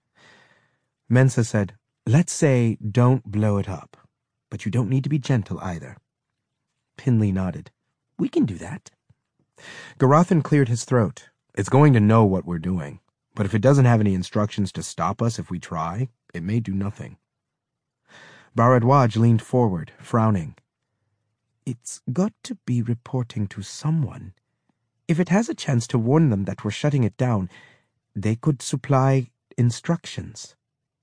Mensa said, Let's say don't blow it up, but you don't need to be gentle either. Pin Lee nodded. We can do that. Garathan cleared his throat. It's going to know what we're doing, but if it doesn't have any instructions to stop us if we try, it may do nothing. Bharadwaj leaned forward, frowning. It's got to be reporting to someone. If it has a chance to warn them that we're shutting it down, they could supply instructions.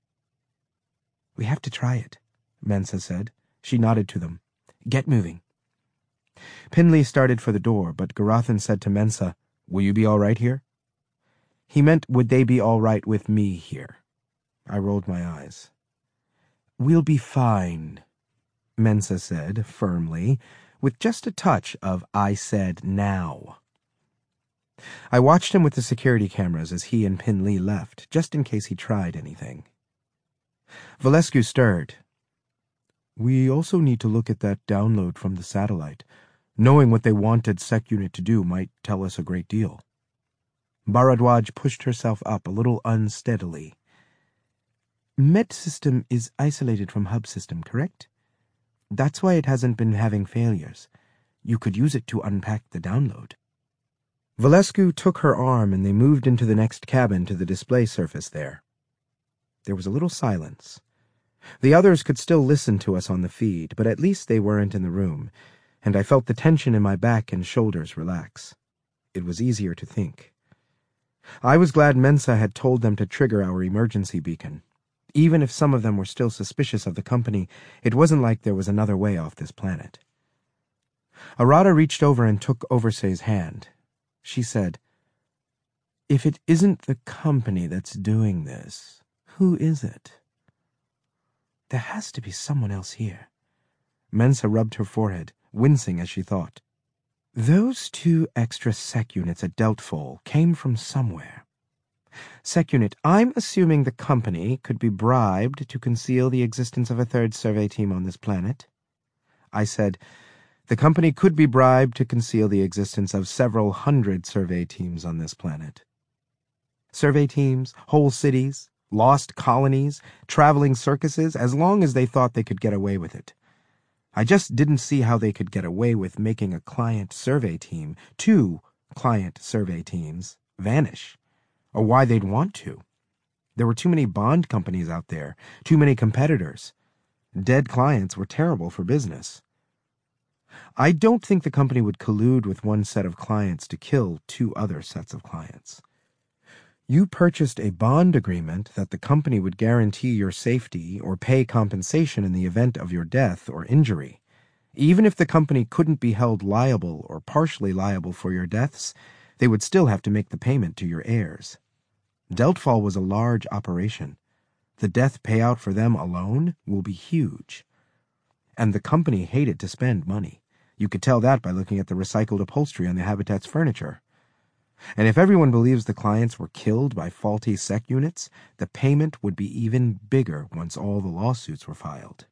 We have to try it, Mensa said. She nodded to them. Get moving. Pin Lee started for the door, but Garathan said to Mensa, Will you be all right here? He meant, would they be all right with me here? I rolled my eyes. We'll be fine, Mensa said, firmly, with just a touch of I said now. I watched him with the security cameras as he and Pin Lee left, just in case he tried anything. Valescu stirred. We also need to look at that download from the satellite. Knowing what they wanted SecUnit to do might tell us a great deal. Bharadwaj pushed herself up a little unsteadily. Med System is isolated from Hub System, correct? That's why it hasn't been having failures. You could use it to unpack the download. Valescu took her arm and they moved into the next cabin to the display surface there. There was a little silence. The others could still listen to us on the feed, but at least they weren't in the room, and I felt the tension in my back and shoulders relax. It was easier to think. I was glad Mensa had told them to trigger our emergency beacon. Even if some of them were still suspicious of the company, it wasn't like there was another way off this planet. Arata reached over and took Overse's hand. She said, "If it isn't the company that's doing this, who is it?" "There has to be someone else here." Mensa rubbed her forehead, wincing as she thought. "Those 2 extra sec units at Deltfall came from somewhere. Sec unit, I'm assuming the company could be bribed to conceal the existence of a 3rd survey team on this planet." I said, "The company could be bribed to conceal the existence of several hundred survey teams on this planet. Survey teams, whole cities, lost colonies, traveling circuses, as long as they thought they could get away with it. I just didn't see how they could get away with making a client survey team, 2 client survey teams, vanish, or why they'd want to. There were too many bond companies out there, too many competitors. Dead clients were terrible for business. I don't think the company would collude with one set of clients to kill 2 other sets of clients. You purchased a bond agreement that the company would guarantee your safety or pay compensation in the event of your death or injury. Even if the company couldn't be held liable or partially liable for your deaths, they would still have to make the payment to your heirs. Deltfall was a large operation. The death payout for them alone will be huge. And the company hated to spend money. You could tell that by looking at the recycled upholstery on the Habitat's furniture. And if everyone believes the clients were killed by faulty sec units, the payment would be even bigger once all the lawsuits were filed."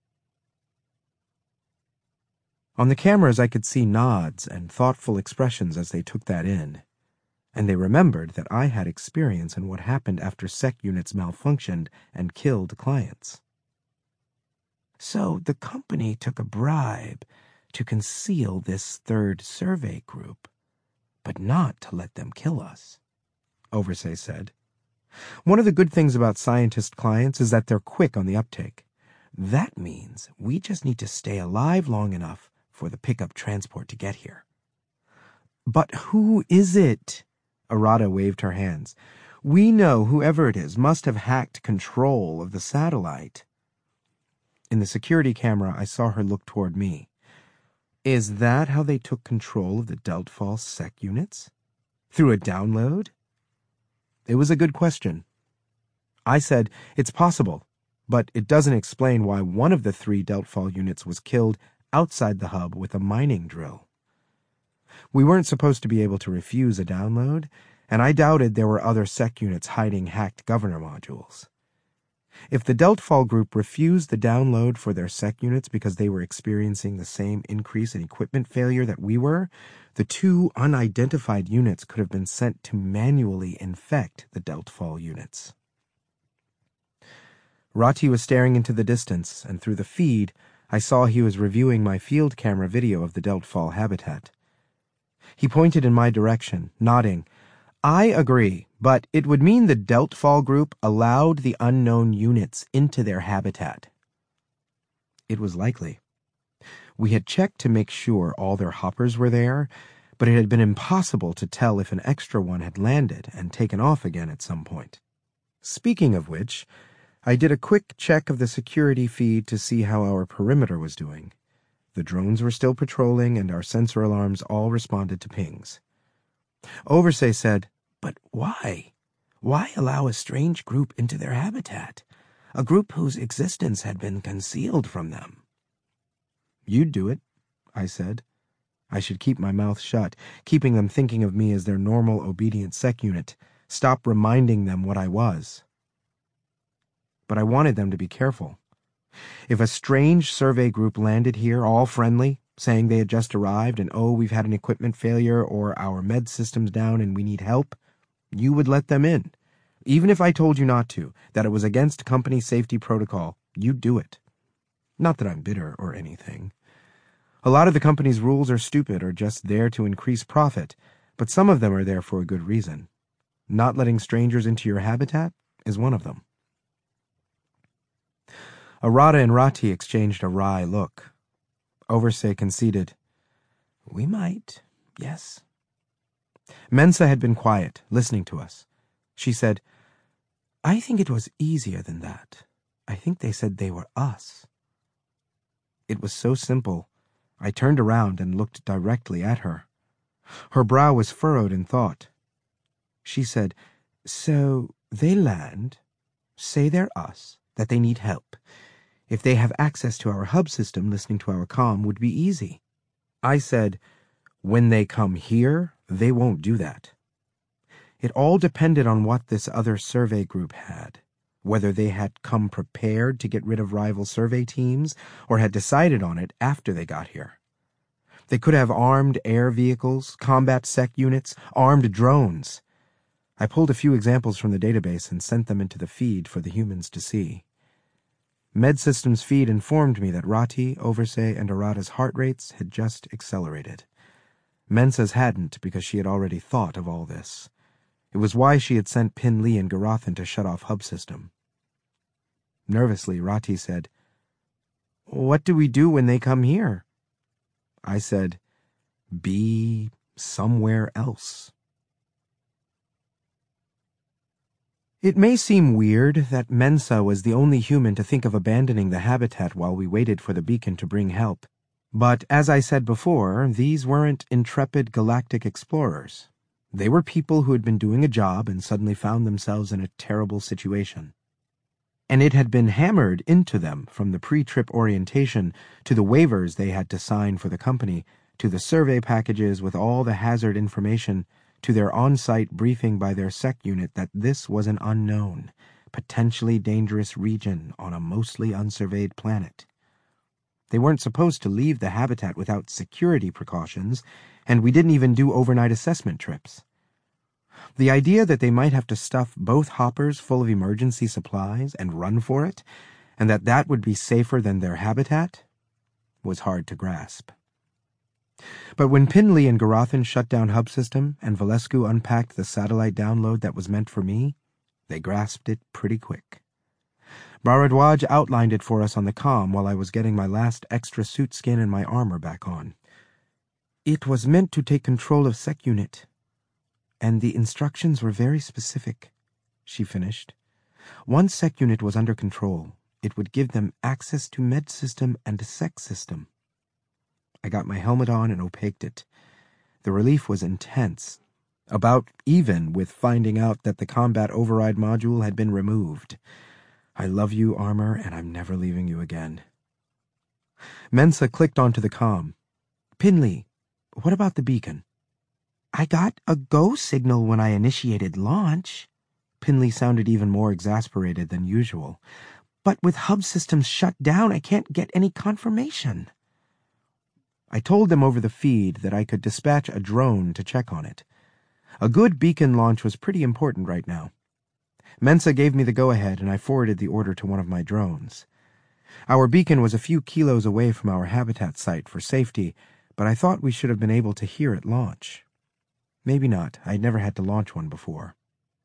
On the cameras I could see nods and thoughtful expressions as they took that in, and they remembered that I had experience in what happened after sec units malfunctioned and killed clients. "So the company took a bribe to conceal this 3rd survey group, but not to let them kill us," Overse said. "One of the good things about scientist clients is that they're quick on the uptake. That means we just need to stay alive long enough for the pickup transport to get here." "But who is it?" Arata waved her hands. "We know whoever it is must have hacked control of the satellite." In the security camera, I saw her look toward me. "Is that how they took control of the Deltfall sec units? Through a download?" It was a good question. I said, "It's possible, but it doesn't explain why one of the 3 Deltfall units was killed outside the hub with a mining drill. We weren't supposed to be able to refuse a download, and I doubted there were other sec units hiding hacked governor modules. If the Deltfall group refused the download for their sec units because they were experiencing the same increase in equipment failure that we were, the 2 unidentified units could have been sent to manually infect the Deltfall units." Rati was staring into the distance, and through the feed, I saw he was reviewing my field camera video of the Deltfall habitat. He pointed in my direction, nodding. "I agree, but it would mean the Deltfall group allowed the unknown units into their habitat." It was likely. We had checked to make sure all their hoppers were there, but it had been impossible to tell if an extra one had landed and taken off again at some point. Speaking of which, I did a quick check of the security feed to see how our perimeter was doing. The drones were still patrolling, and our sensor alarms all responded to pings. Overse said, "But why? Why allow a strange group into their habitat? A group whose existence had been concealed from them?" "You'd do it," I said. I should keep my mouth shut, keeping them thinking of me as their normal, obedient sec unit. Stop reminding them what I was. But I wanted them to be careful. If a strange survey group landed here, all friendly, saying they had just arrived and, "Oh, we've had an equipment failure," or "Our med system's down and we need help," you would let them in. Even if I told you not to, that it was against company safety protocol, you'd do it. Not that I'm bitter or anything. A lot of the company's rules are stupid or just there to increase profit, But some of them are there for a good reason. Not letting strangers into your habitat is one of them. Arata and Rati exchanged a wry look. Oversee conceded, "We might, yes." Mensa had been quiet, listening to us. She said, "I think it was easier than that. I think they said they were us." It was so simple. I turned around and looked directly at her. Her brow was furrowed in thought. She said, "So they land, say they're us, that they need help. If they have access to our hub system, listening to our comm would be easy." I said, "When they come here, they won't do that." It all depended on what this other survey group had, whether they had come prepared to get rid of rival survey teams or had decided on it after they got here. They could have armed air vehicles, combat sec units, armed drones. I pulled a few examples from the database and sent them into the feed for the humans to see. MedSystem's feed informed me that Rati, Oversee, and Arata's heart rates had just accelerated. Mensa's hadn't, because she had already thought of all this. It was why she had sent Pin Lee and Garathan to shut off hub system. Nervously, Rati said, "What do we do when they come here?" I said, "Be somewhere else." It may seem weird that Mensa was the only human to think of abandoning the habitat while we waited for the beacon to bring help. But as I said before, these weren't intrepid galactic explorers. They were people who had been doing a job and suddenly found themselves in a terrible situation. And it had been hammered into them from the pre-trip orientation to the waivers they had to sign for the company, to the survey packages with all the hazard information, to their on-site briefing by their sec unit that this was an unknown, potentially dangerous region on a mostly unsurveyed planet. They weren't supposed to leave the habitat without security precautions, and we didn't even do overnight assessment trips. The idea that they might have to stuff both hoppers full of emergency supplies and run for it, and that that would be safer than their habitat, was hard to grasp. But when Pin Lee and Garathan shut down hub system and Valescu unpacked the satellite download that was meant for me, they grasped it pretty quick. Bharadwaj outlined it for us on the comm while I was getting my last extra suit skin and my armor back on. "It was meant to take control of sec unit, and the instructions were very specific," she finished. "Once sec unit was under control, it would give them access to med system and sec system." I got my helmet on and opaqued it. The relief was intense, about even with finding out that the combat override module had been removed. I love you, armor, and I'm never leaving you again. Mensa clicked onto the comm. "Pin Lee, what about the beacon?" "I got a go signal when I initiated launch." Pin Lee sounded even more exasperated than usual. "But with hub systems shut down, I can't get any confirmation." I told them over the feed that I could dispatch a drone to check on it. A good beacon launch was pretty important right now. Mensa gave me the go-ahead, and I forwarded the order to one of my drones. Our beacon was a few kilos away from our habitat site for safety, but I thought we should have been able to hear it launch. Maybe not. I'd never had to launch one before.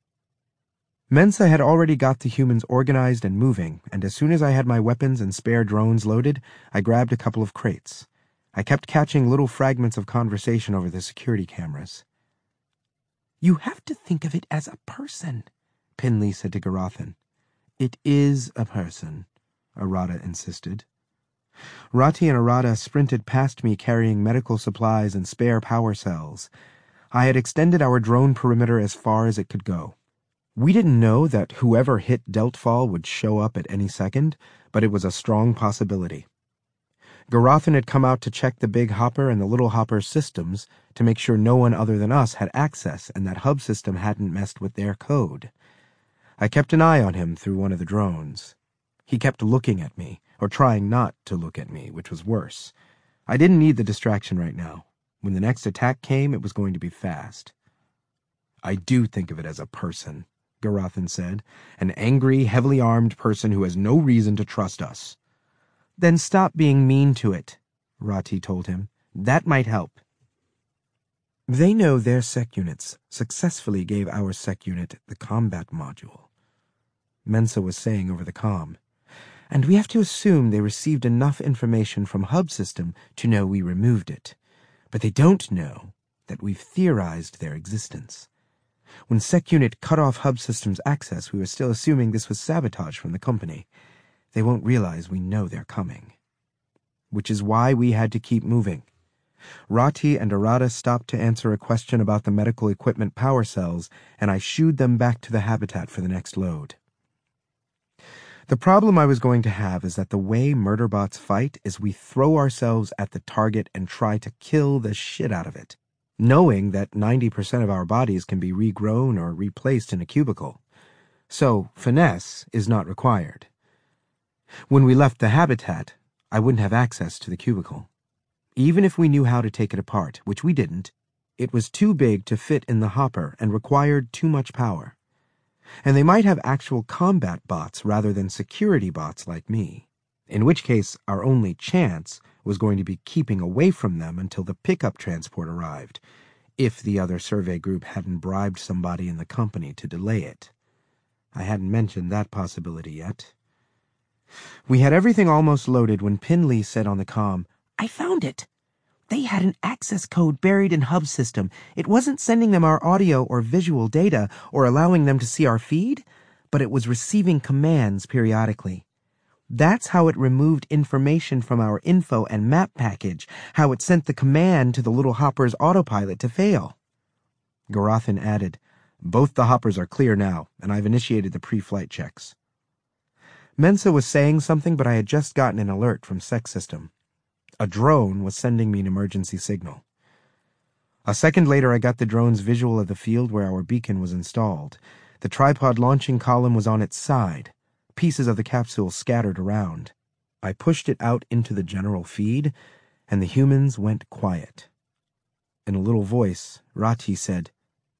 Mensa had already got the humans organized and moving, and as soon as I had my weapons and spare drones loaded, I grabbed a couple of crates. I kept catching little fragments of conversation over the security cameras. "You have to think of it as a person," Pin Lee said to Garathan. "It is a person," Arata insisted. Rati and Arata sprinted past me carrying medical supplies and spare power cells. I had extended our drone perimeter as far as it could go. We didn't know that whoever hit Deltfall would show up at any second, but it was a strong possibility. Garathan had come out to check the big hopper and the little hopper's systems to make sure no one other than us had access and that hub system hadn't messed with their code. I kept an eye on him through one of the drones. He kept looking at me, or trying not to look at me, which was worse. I didn't need the distraction right now. When the next attack came, it was going to be fast. "I do think of it as a person," Garathan said. "An angry, heavily armed person who has no reason to trust us." "Then stop being mean to it," Rati told him. "That might help." They know their sec units successfully gave our sec unit the combat module, Mensa was saying over the comm, and we have to assume they received enough information from Hub System to know we removed it. But they don't know that we've theorized their existence. When Sec Unit cut off Hub System's access, we were still assuming this was sabotage from the company. They won't realize we know they're coming. Which is why we had to keep moving. Rati and Arata stopped to answer a question about the medical equipment power cells, and I shooed them back to the habitat for the next load. The problem I was going to have is that the way murderbots fight is we throw ourselves at the target and try to kill the shit out of it, knowing that 90% of our bodies can be regrown or replaced in a cubicle. So finesse is not required. When we left the habitat, I wouldn't have access to the cubicle. Even if we knew how to take it apart, which we didn't, it was too big to fit in the hopper and required too much power. And they might have actual combat bots rather than security bots like me, in which case our only chance was going to be keeping away from them until the pickup transport arrived, if the other survey group hadn't bribed somebody in the company to delay it. I hadn't mentioned that possibility yet. We had everything almost loaded when Pin Lee said on the comm, "I found it. They had an access code buried in Hub System. It wasn't sending them our audio or visual data or allowing them to see our feed, but it was receiving commands periodically. That's how it removed information from our info and map package, how it sent the command to the little hopper's autopilot to fail." Garathan added, "Both the hoppers are clear now, and I've initiated the pre-flight checks." Mensa was saying something, but I had just gotten an alert from Sec System. A drone was sending me an emergency signal. A second later, I got the drone's visual of the field where our beacon was installed. The tripod launching column was on its side, pieces of the capsule scattered around. I pushed it out into the general feed, and the humans went quiet. In a little voice, Rati said,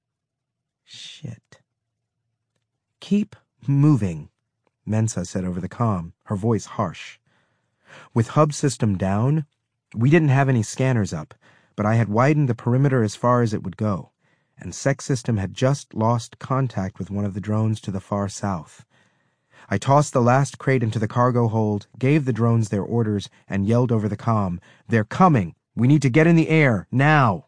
"Shit." "Keep moving," Mensa said over the comm, her voice harsh. With Hub System down, we didn't have any scanners up, but I had widened the perimeter as far as it would go, and Sec System had just lost contact with one of the drones to the far south. I tossed the last crate into the cargo hold, gave the drones their orders, and yelled over the comm, "They're coming! We need to get in the air, now!"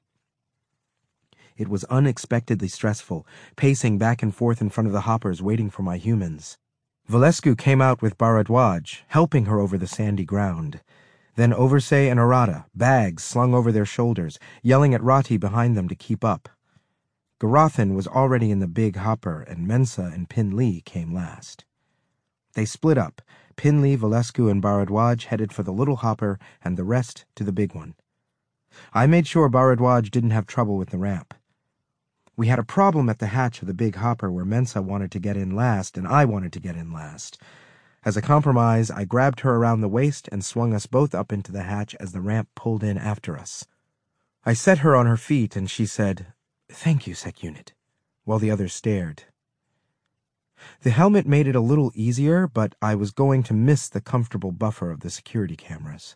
It was unexpectedly stressful, pacing back and forth in front of the hoppers waiting for my humans. Valescu came out with Bharadwaj, helping her over the sandy ground. Then Oversay and Arata, bags slung over their shoulders, yelling at Rati behind them to keep up. Garathan was already in the big hopper, and Mensa and Pin Lee came last. They split up. Pin Lee, Valescu, and Bharadwaj headed for the little hopper, and the rest to the big one. I made sure Bharadwaj didn't have trouble with the ramp. We had a problem at the hatch of the big hopper where Mensa wanted to get in last and I wanted to get in last. As a compromise, I grabbed her around the waist and swung us both up into the hatch as the ramp pulled in after us. I set her on her feet and she said, "Thank you, Sec Unit," while the others stared. The helmet made it a little easier, but I was going to miss the comfortable buffer of the security cameras.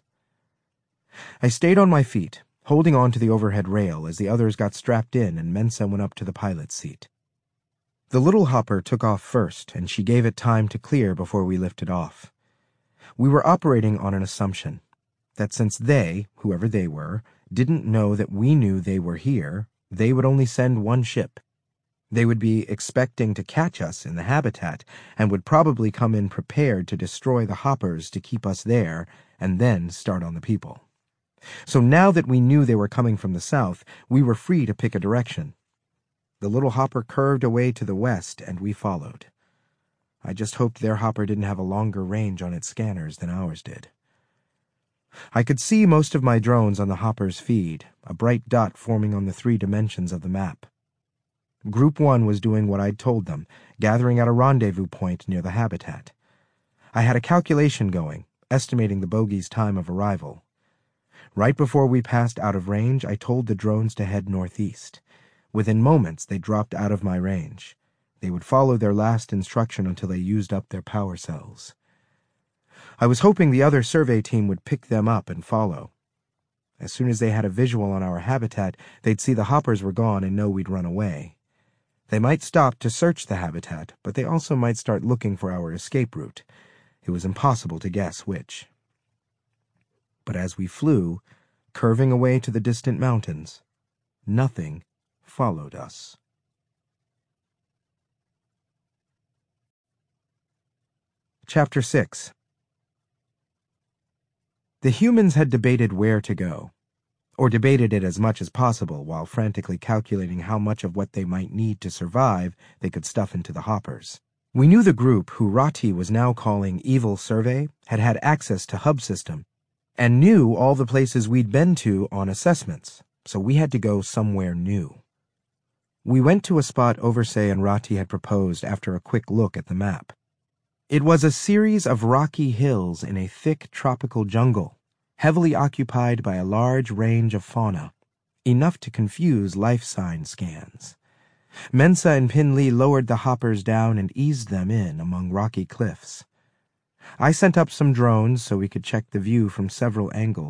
I stayed on my feet, holding on to the overhead rail as the others got strapped in and Mensa went up to the pilot's seat. The little hopper took off first, and she gave it time to clear before we lifted off. We were operating on an assumption that since they, whoever they were, didn't know that we knew they were here, they would only send one ship. They would be expecting to catch us in the habitat and would probably come in prepared to destroy the hoppers to keep us there and then start on the people. So now that we knew they were coming from the south, we were free to pick a direction. The little hopper curved away to the west, and we followed. I just hoped their hopper didn't have a longer range on its scanners than ours did. I could see most of my drones on the hopper's feed, a bright dot forming on the 3 dimensions of the map. Group 1 was doing what I'd told them, gathering at a rendezvous point near the habitat. I had a calculation going, estimating the bogey's time of arrival. Right before we passed out of range, I told the drones to head northeast. Within moments, they dropped out of my range. They would follow their last instruction until they used up their power cells. I was hoping the other survey team would pick them up and follow. As soon as they had a visual on our habitat, they'd see the hoppers were gone and know we'd run away. They might stop to search the habitat, but they also might start looking for our escape route. It was impossible to guess which. But as we flew, curving away to the distant mountains, nothing followed us. Chapter 6. The humans had debated where to go, or debated it as much as possible while frantically calculating how much of what they might need to survive they could stuff into the hoppers. We knew the group, who Rati was now calling Evil Survey, had had access to Hub System, and knew all the places we'd been to on assessments, so we had to go somewhere new. We went to a spot Oversay and Rati had proposed after a quick look at the map. It was a series of rocky hills in a thick tropical jungle, heavily occupied by a large range of fauna, enough to confuse life sign scans. Mensa and Pin Lee lowered the hoppers down and eased them in among rocky cliffs. I sent up some drones so we could check the view from several angles.